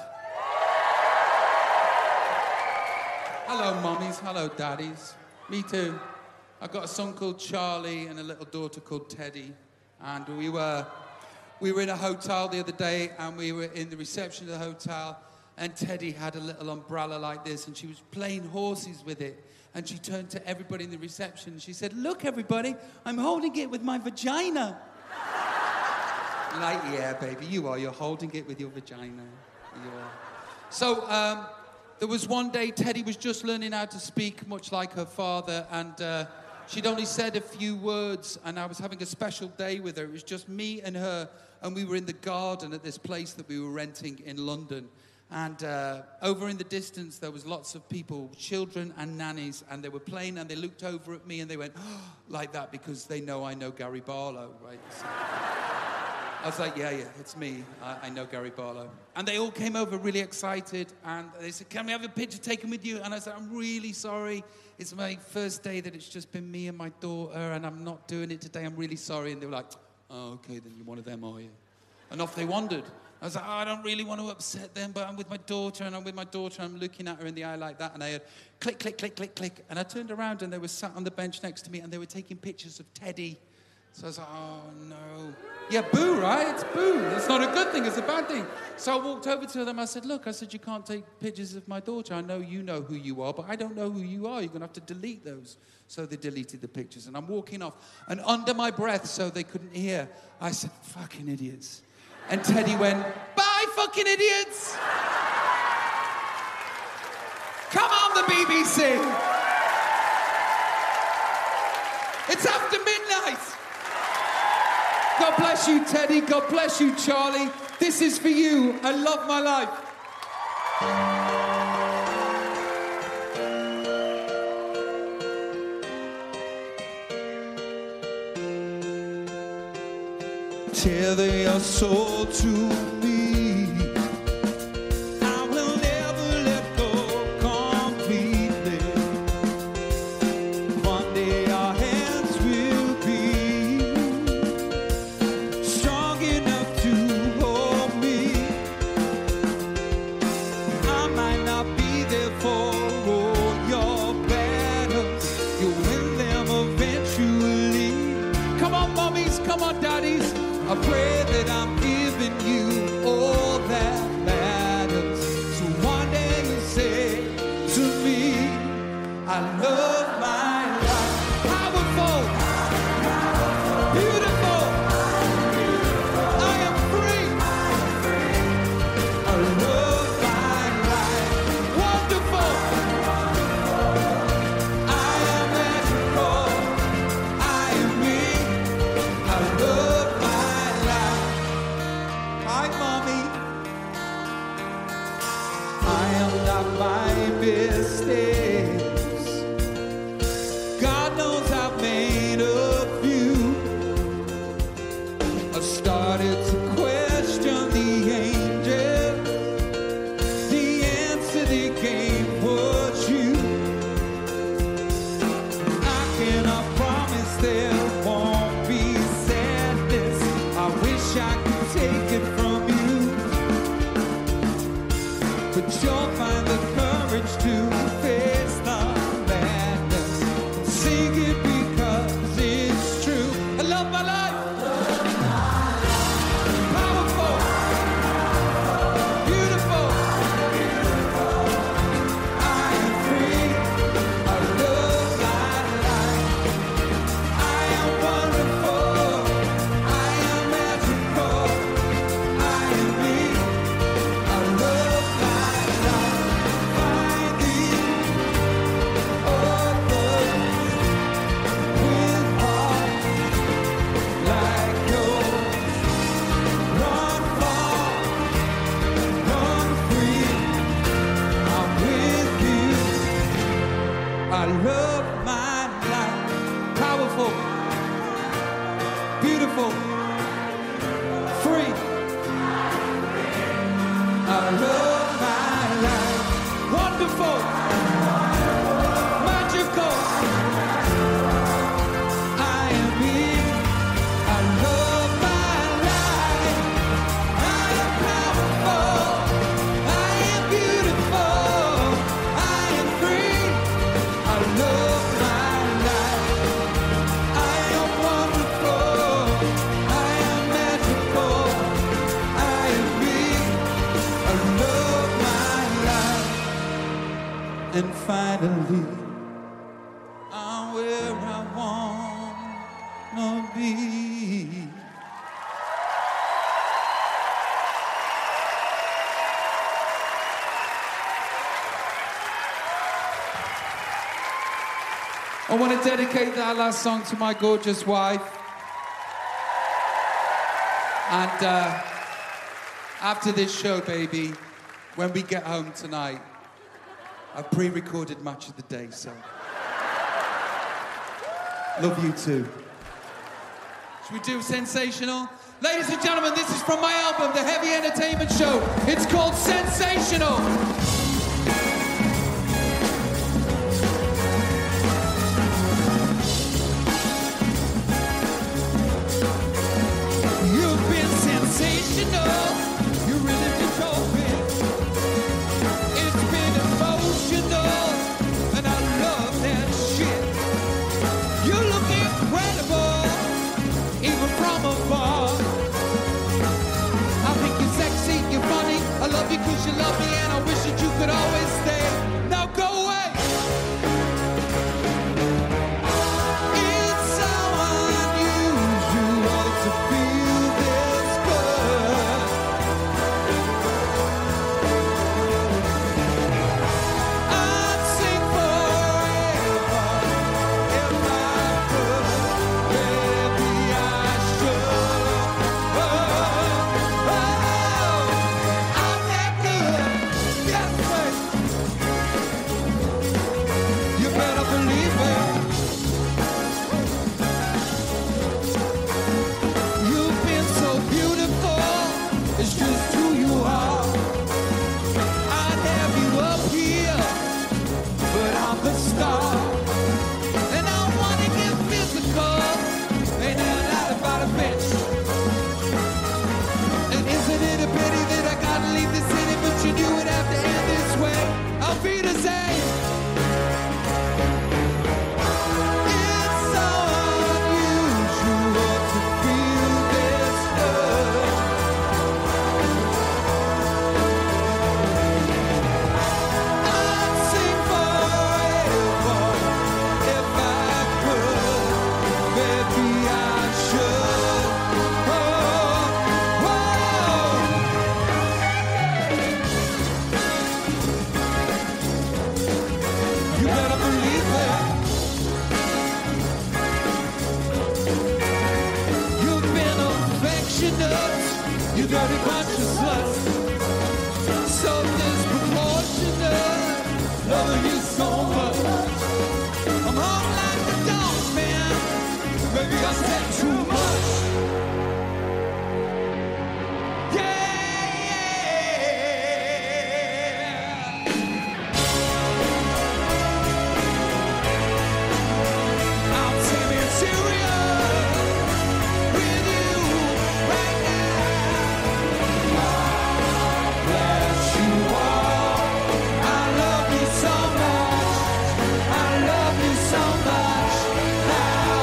Hello, mummies. Hello, daddies. Me too. I've got a son called Charlie and a little daughter called Teddy. And we were We were in a hotel the other day, and we were in the reception of the hotel, and Teddy had a little umbrella like this, and she was playing horses with it. And she turned to everybody in the reception, and she said, "Look, everybody, I'm holding it with my vagina." Like, yeah, baby, you are. You're holding it with your vagina. You are. So, there was one day Teddy was just learning how to speak, much like her father, and she'd only said a few words, and I was having a special day with her. It was just me and her, and we were in the garden at this place that we were renting in London. And over in the distance, there was lots of people, children and nannies, and they were playing, and they looked over at me, and they went, oh, like that, because they know I know Gary Barlow, right? So I was like, yeah, it's me. I know Gary Barlow. And they all came over really excited, and they said, "Can we have a picture taken with you?" And I said, "I'm really sorry. It's my first day that it's just been me and my daughter, and I'm not doing it today. I'm really sorry." And they were like, "Oh, okay, then you're one of them, are you?" And off they wandered. I was like, "Oh, I don't really want to upset them, but I'm with my daughter, and I'm with my daughter, and I'm looking at her in the eye like that." And I heard click, click, click, click, click. And I turned around, and they were sat on the bench next to me, and they were taking pictures of Teddy. So I was like, "Oh, no." Yeah, boo, right? It's boo. It's not a good thing. It's a bad thing. So I walked over to them. I said, "Look," I said, "you can't take pictures of my daughter. I know you know who you are, but I don't know who you are. You're going to have to delete those." So they deleted the pictures. And I'm walking off. And under my breath, so they couldn't hear, I said, "Fucking idiots." And Teddy went, "Bye, fucking idiots." Come on, the BBC. It's after midnight. God bless you, Teddy. God bless you, Charlie. This is for you. I love my life. Tether your soul to me. I will never let go completely. One day our hands will be strong enough to hold me. I might not be there for all your battles. You'll win them eventually. Come on, mommies, come on, daddies. I pray that I'm giving you all that matters. So one day you say to me, I love my life. Powerful, beautiful, I am free. I love my life. Wonderful, I am magical. I am me. I love Hi, Mommy. I am not my mistakes. God knows I've made a few. I started to question the angels. The answer they gave was you. I cannot promise there won't be sadness. I wish I could take it from you, but you'll find the courage to face the madness and sing it because it's true. I love my life. Powerful, beautiful, I am free. I love my life. I am wonderful. I am magical. I am me. I love my life. Finding others with hearts like yours. Run far, run free. I'm with you. I love my life. Powerful, beautiful, free. I love my life. Wonderful, magical. I am me. I love my life. I am powerful. I am beautiful. I am free. I love my life. I am wonderful. I am magical. I want to dedicate that last song to my gorgeous wife. And after this show, baby, when we get home tonight, I've pre-recorded Match of the Day, so... Love you too. Should we do Sensational? Ladies and gentlemen, this is from my album, The Heavy Entertainment Show. It's called Sensational. You've been sensational. You really control it. It's been emotional, and I love that shit. You look incredible, even from afar. I think you're sexy, you're funny. I love you 'cause you love me, and I wish that you could always stay. Now go away. It's so unusual to feel this good. I'd sing forever if I could. Maybe I should. I'm that good. Yes, babe. You better believe it. You've been so beautiful, it's just who you are. I'd have you up here, but I'm the star. And I wanna get physical, ain't that about a bitch. And isn't it a pity that I gotta leave the city, but you knew it have to end this way? Auf Wiedersehen. It's so unusual to feel this good. I'd sing forever if I could. Maybe I should. You better believe it. You've been affectionate, you dirty bunch of sluts. So disproportionate, loving you so much. I'm home like a dog, man. Maybe I said too much. I'm Timmy serious with you right now. Bless you all. I love you so much. I love you so much. Now,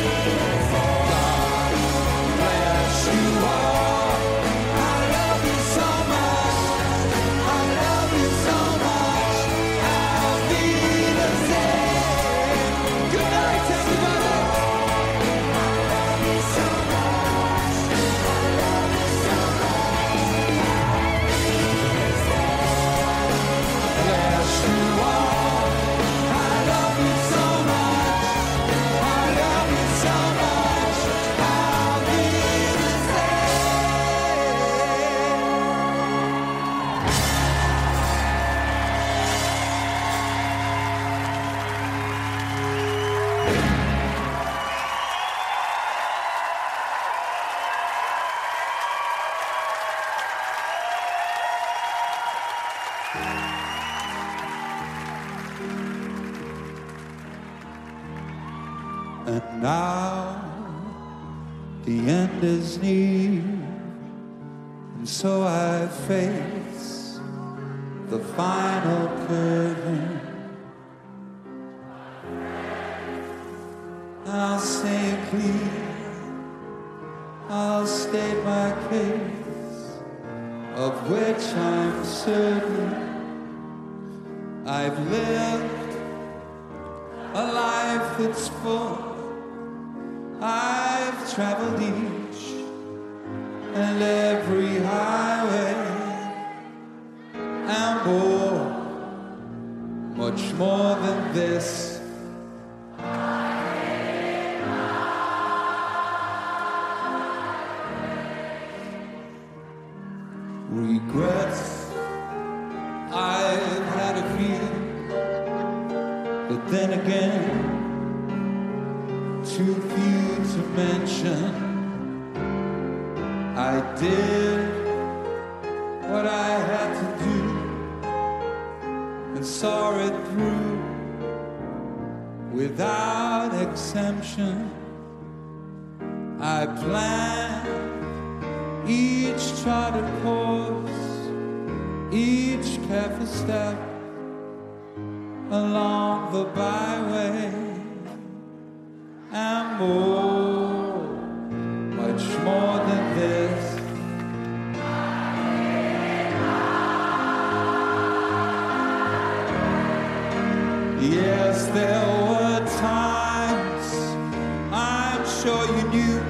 God bless you all. I love you so much. I love you so much. I'll be the same. Good night, everybody. Bless you all. I love you so much. I love you so much. I'll be the And now the end is near, and so I face the final curtain. I'll say clear, I'll state my case, of which I'm certain. I've lived a life that's full. I've traveled each and every highway and more, much more than this. mention. I did what I had to do and saw it through without exemption. I planned each charted course, each careful step along the byway, and more, much more than this. Yes, there were times, I'm sure you knew,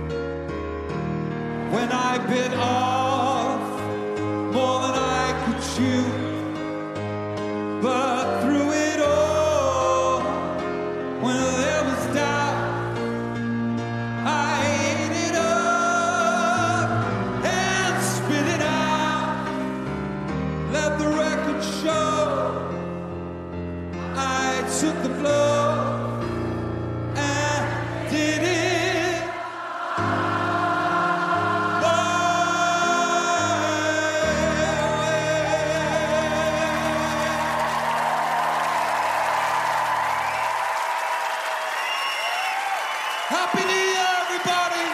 when I bit off more than I could chew. But through it all, when there was doubt, I ate it up and spit it out. Let the record show I took the blow and did it. Happy New Year, everybody!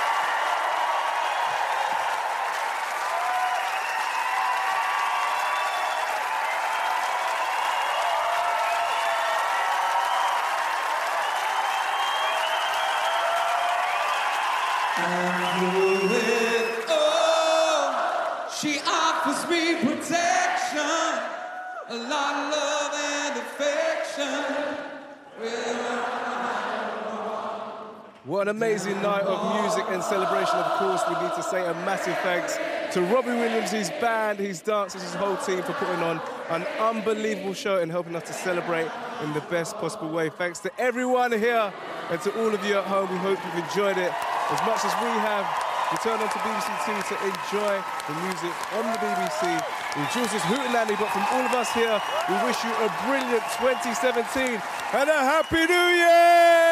And through it all, she offers me protection, a lot of love and affection. What an amazing night of music and celebration. Of course, we need to say a massive thanks to Robbie Williams, his band, his dancers, his whole team for putting on an unbelievable show and helping us to celebrate in the best possible way. Thanks to everyone here and to all of you at home. We hope you've enjoyed it as much as we have. We turn on to BBC Two to enjoy the music on the BBC. With Jules' Hootenanny, but from all of us here, we wish you a brilliant 2017 and a Happy New Year!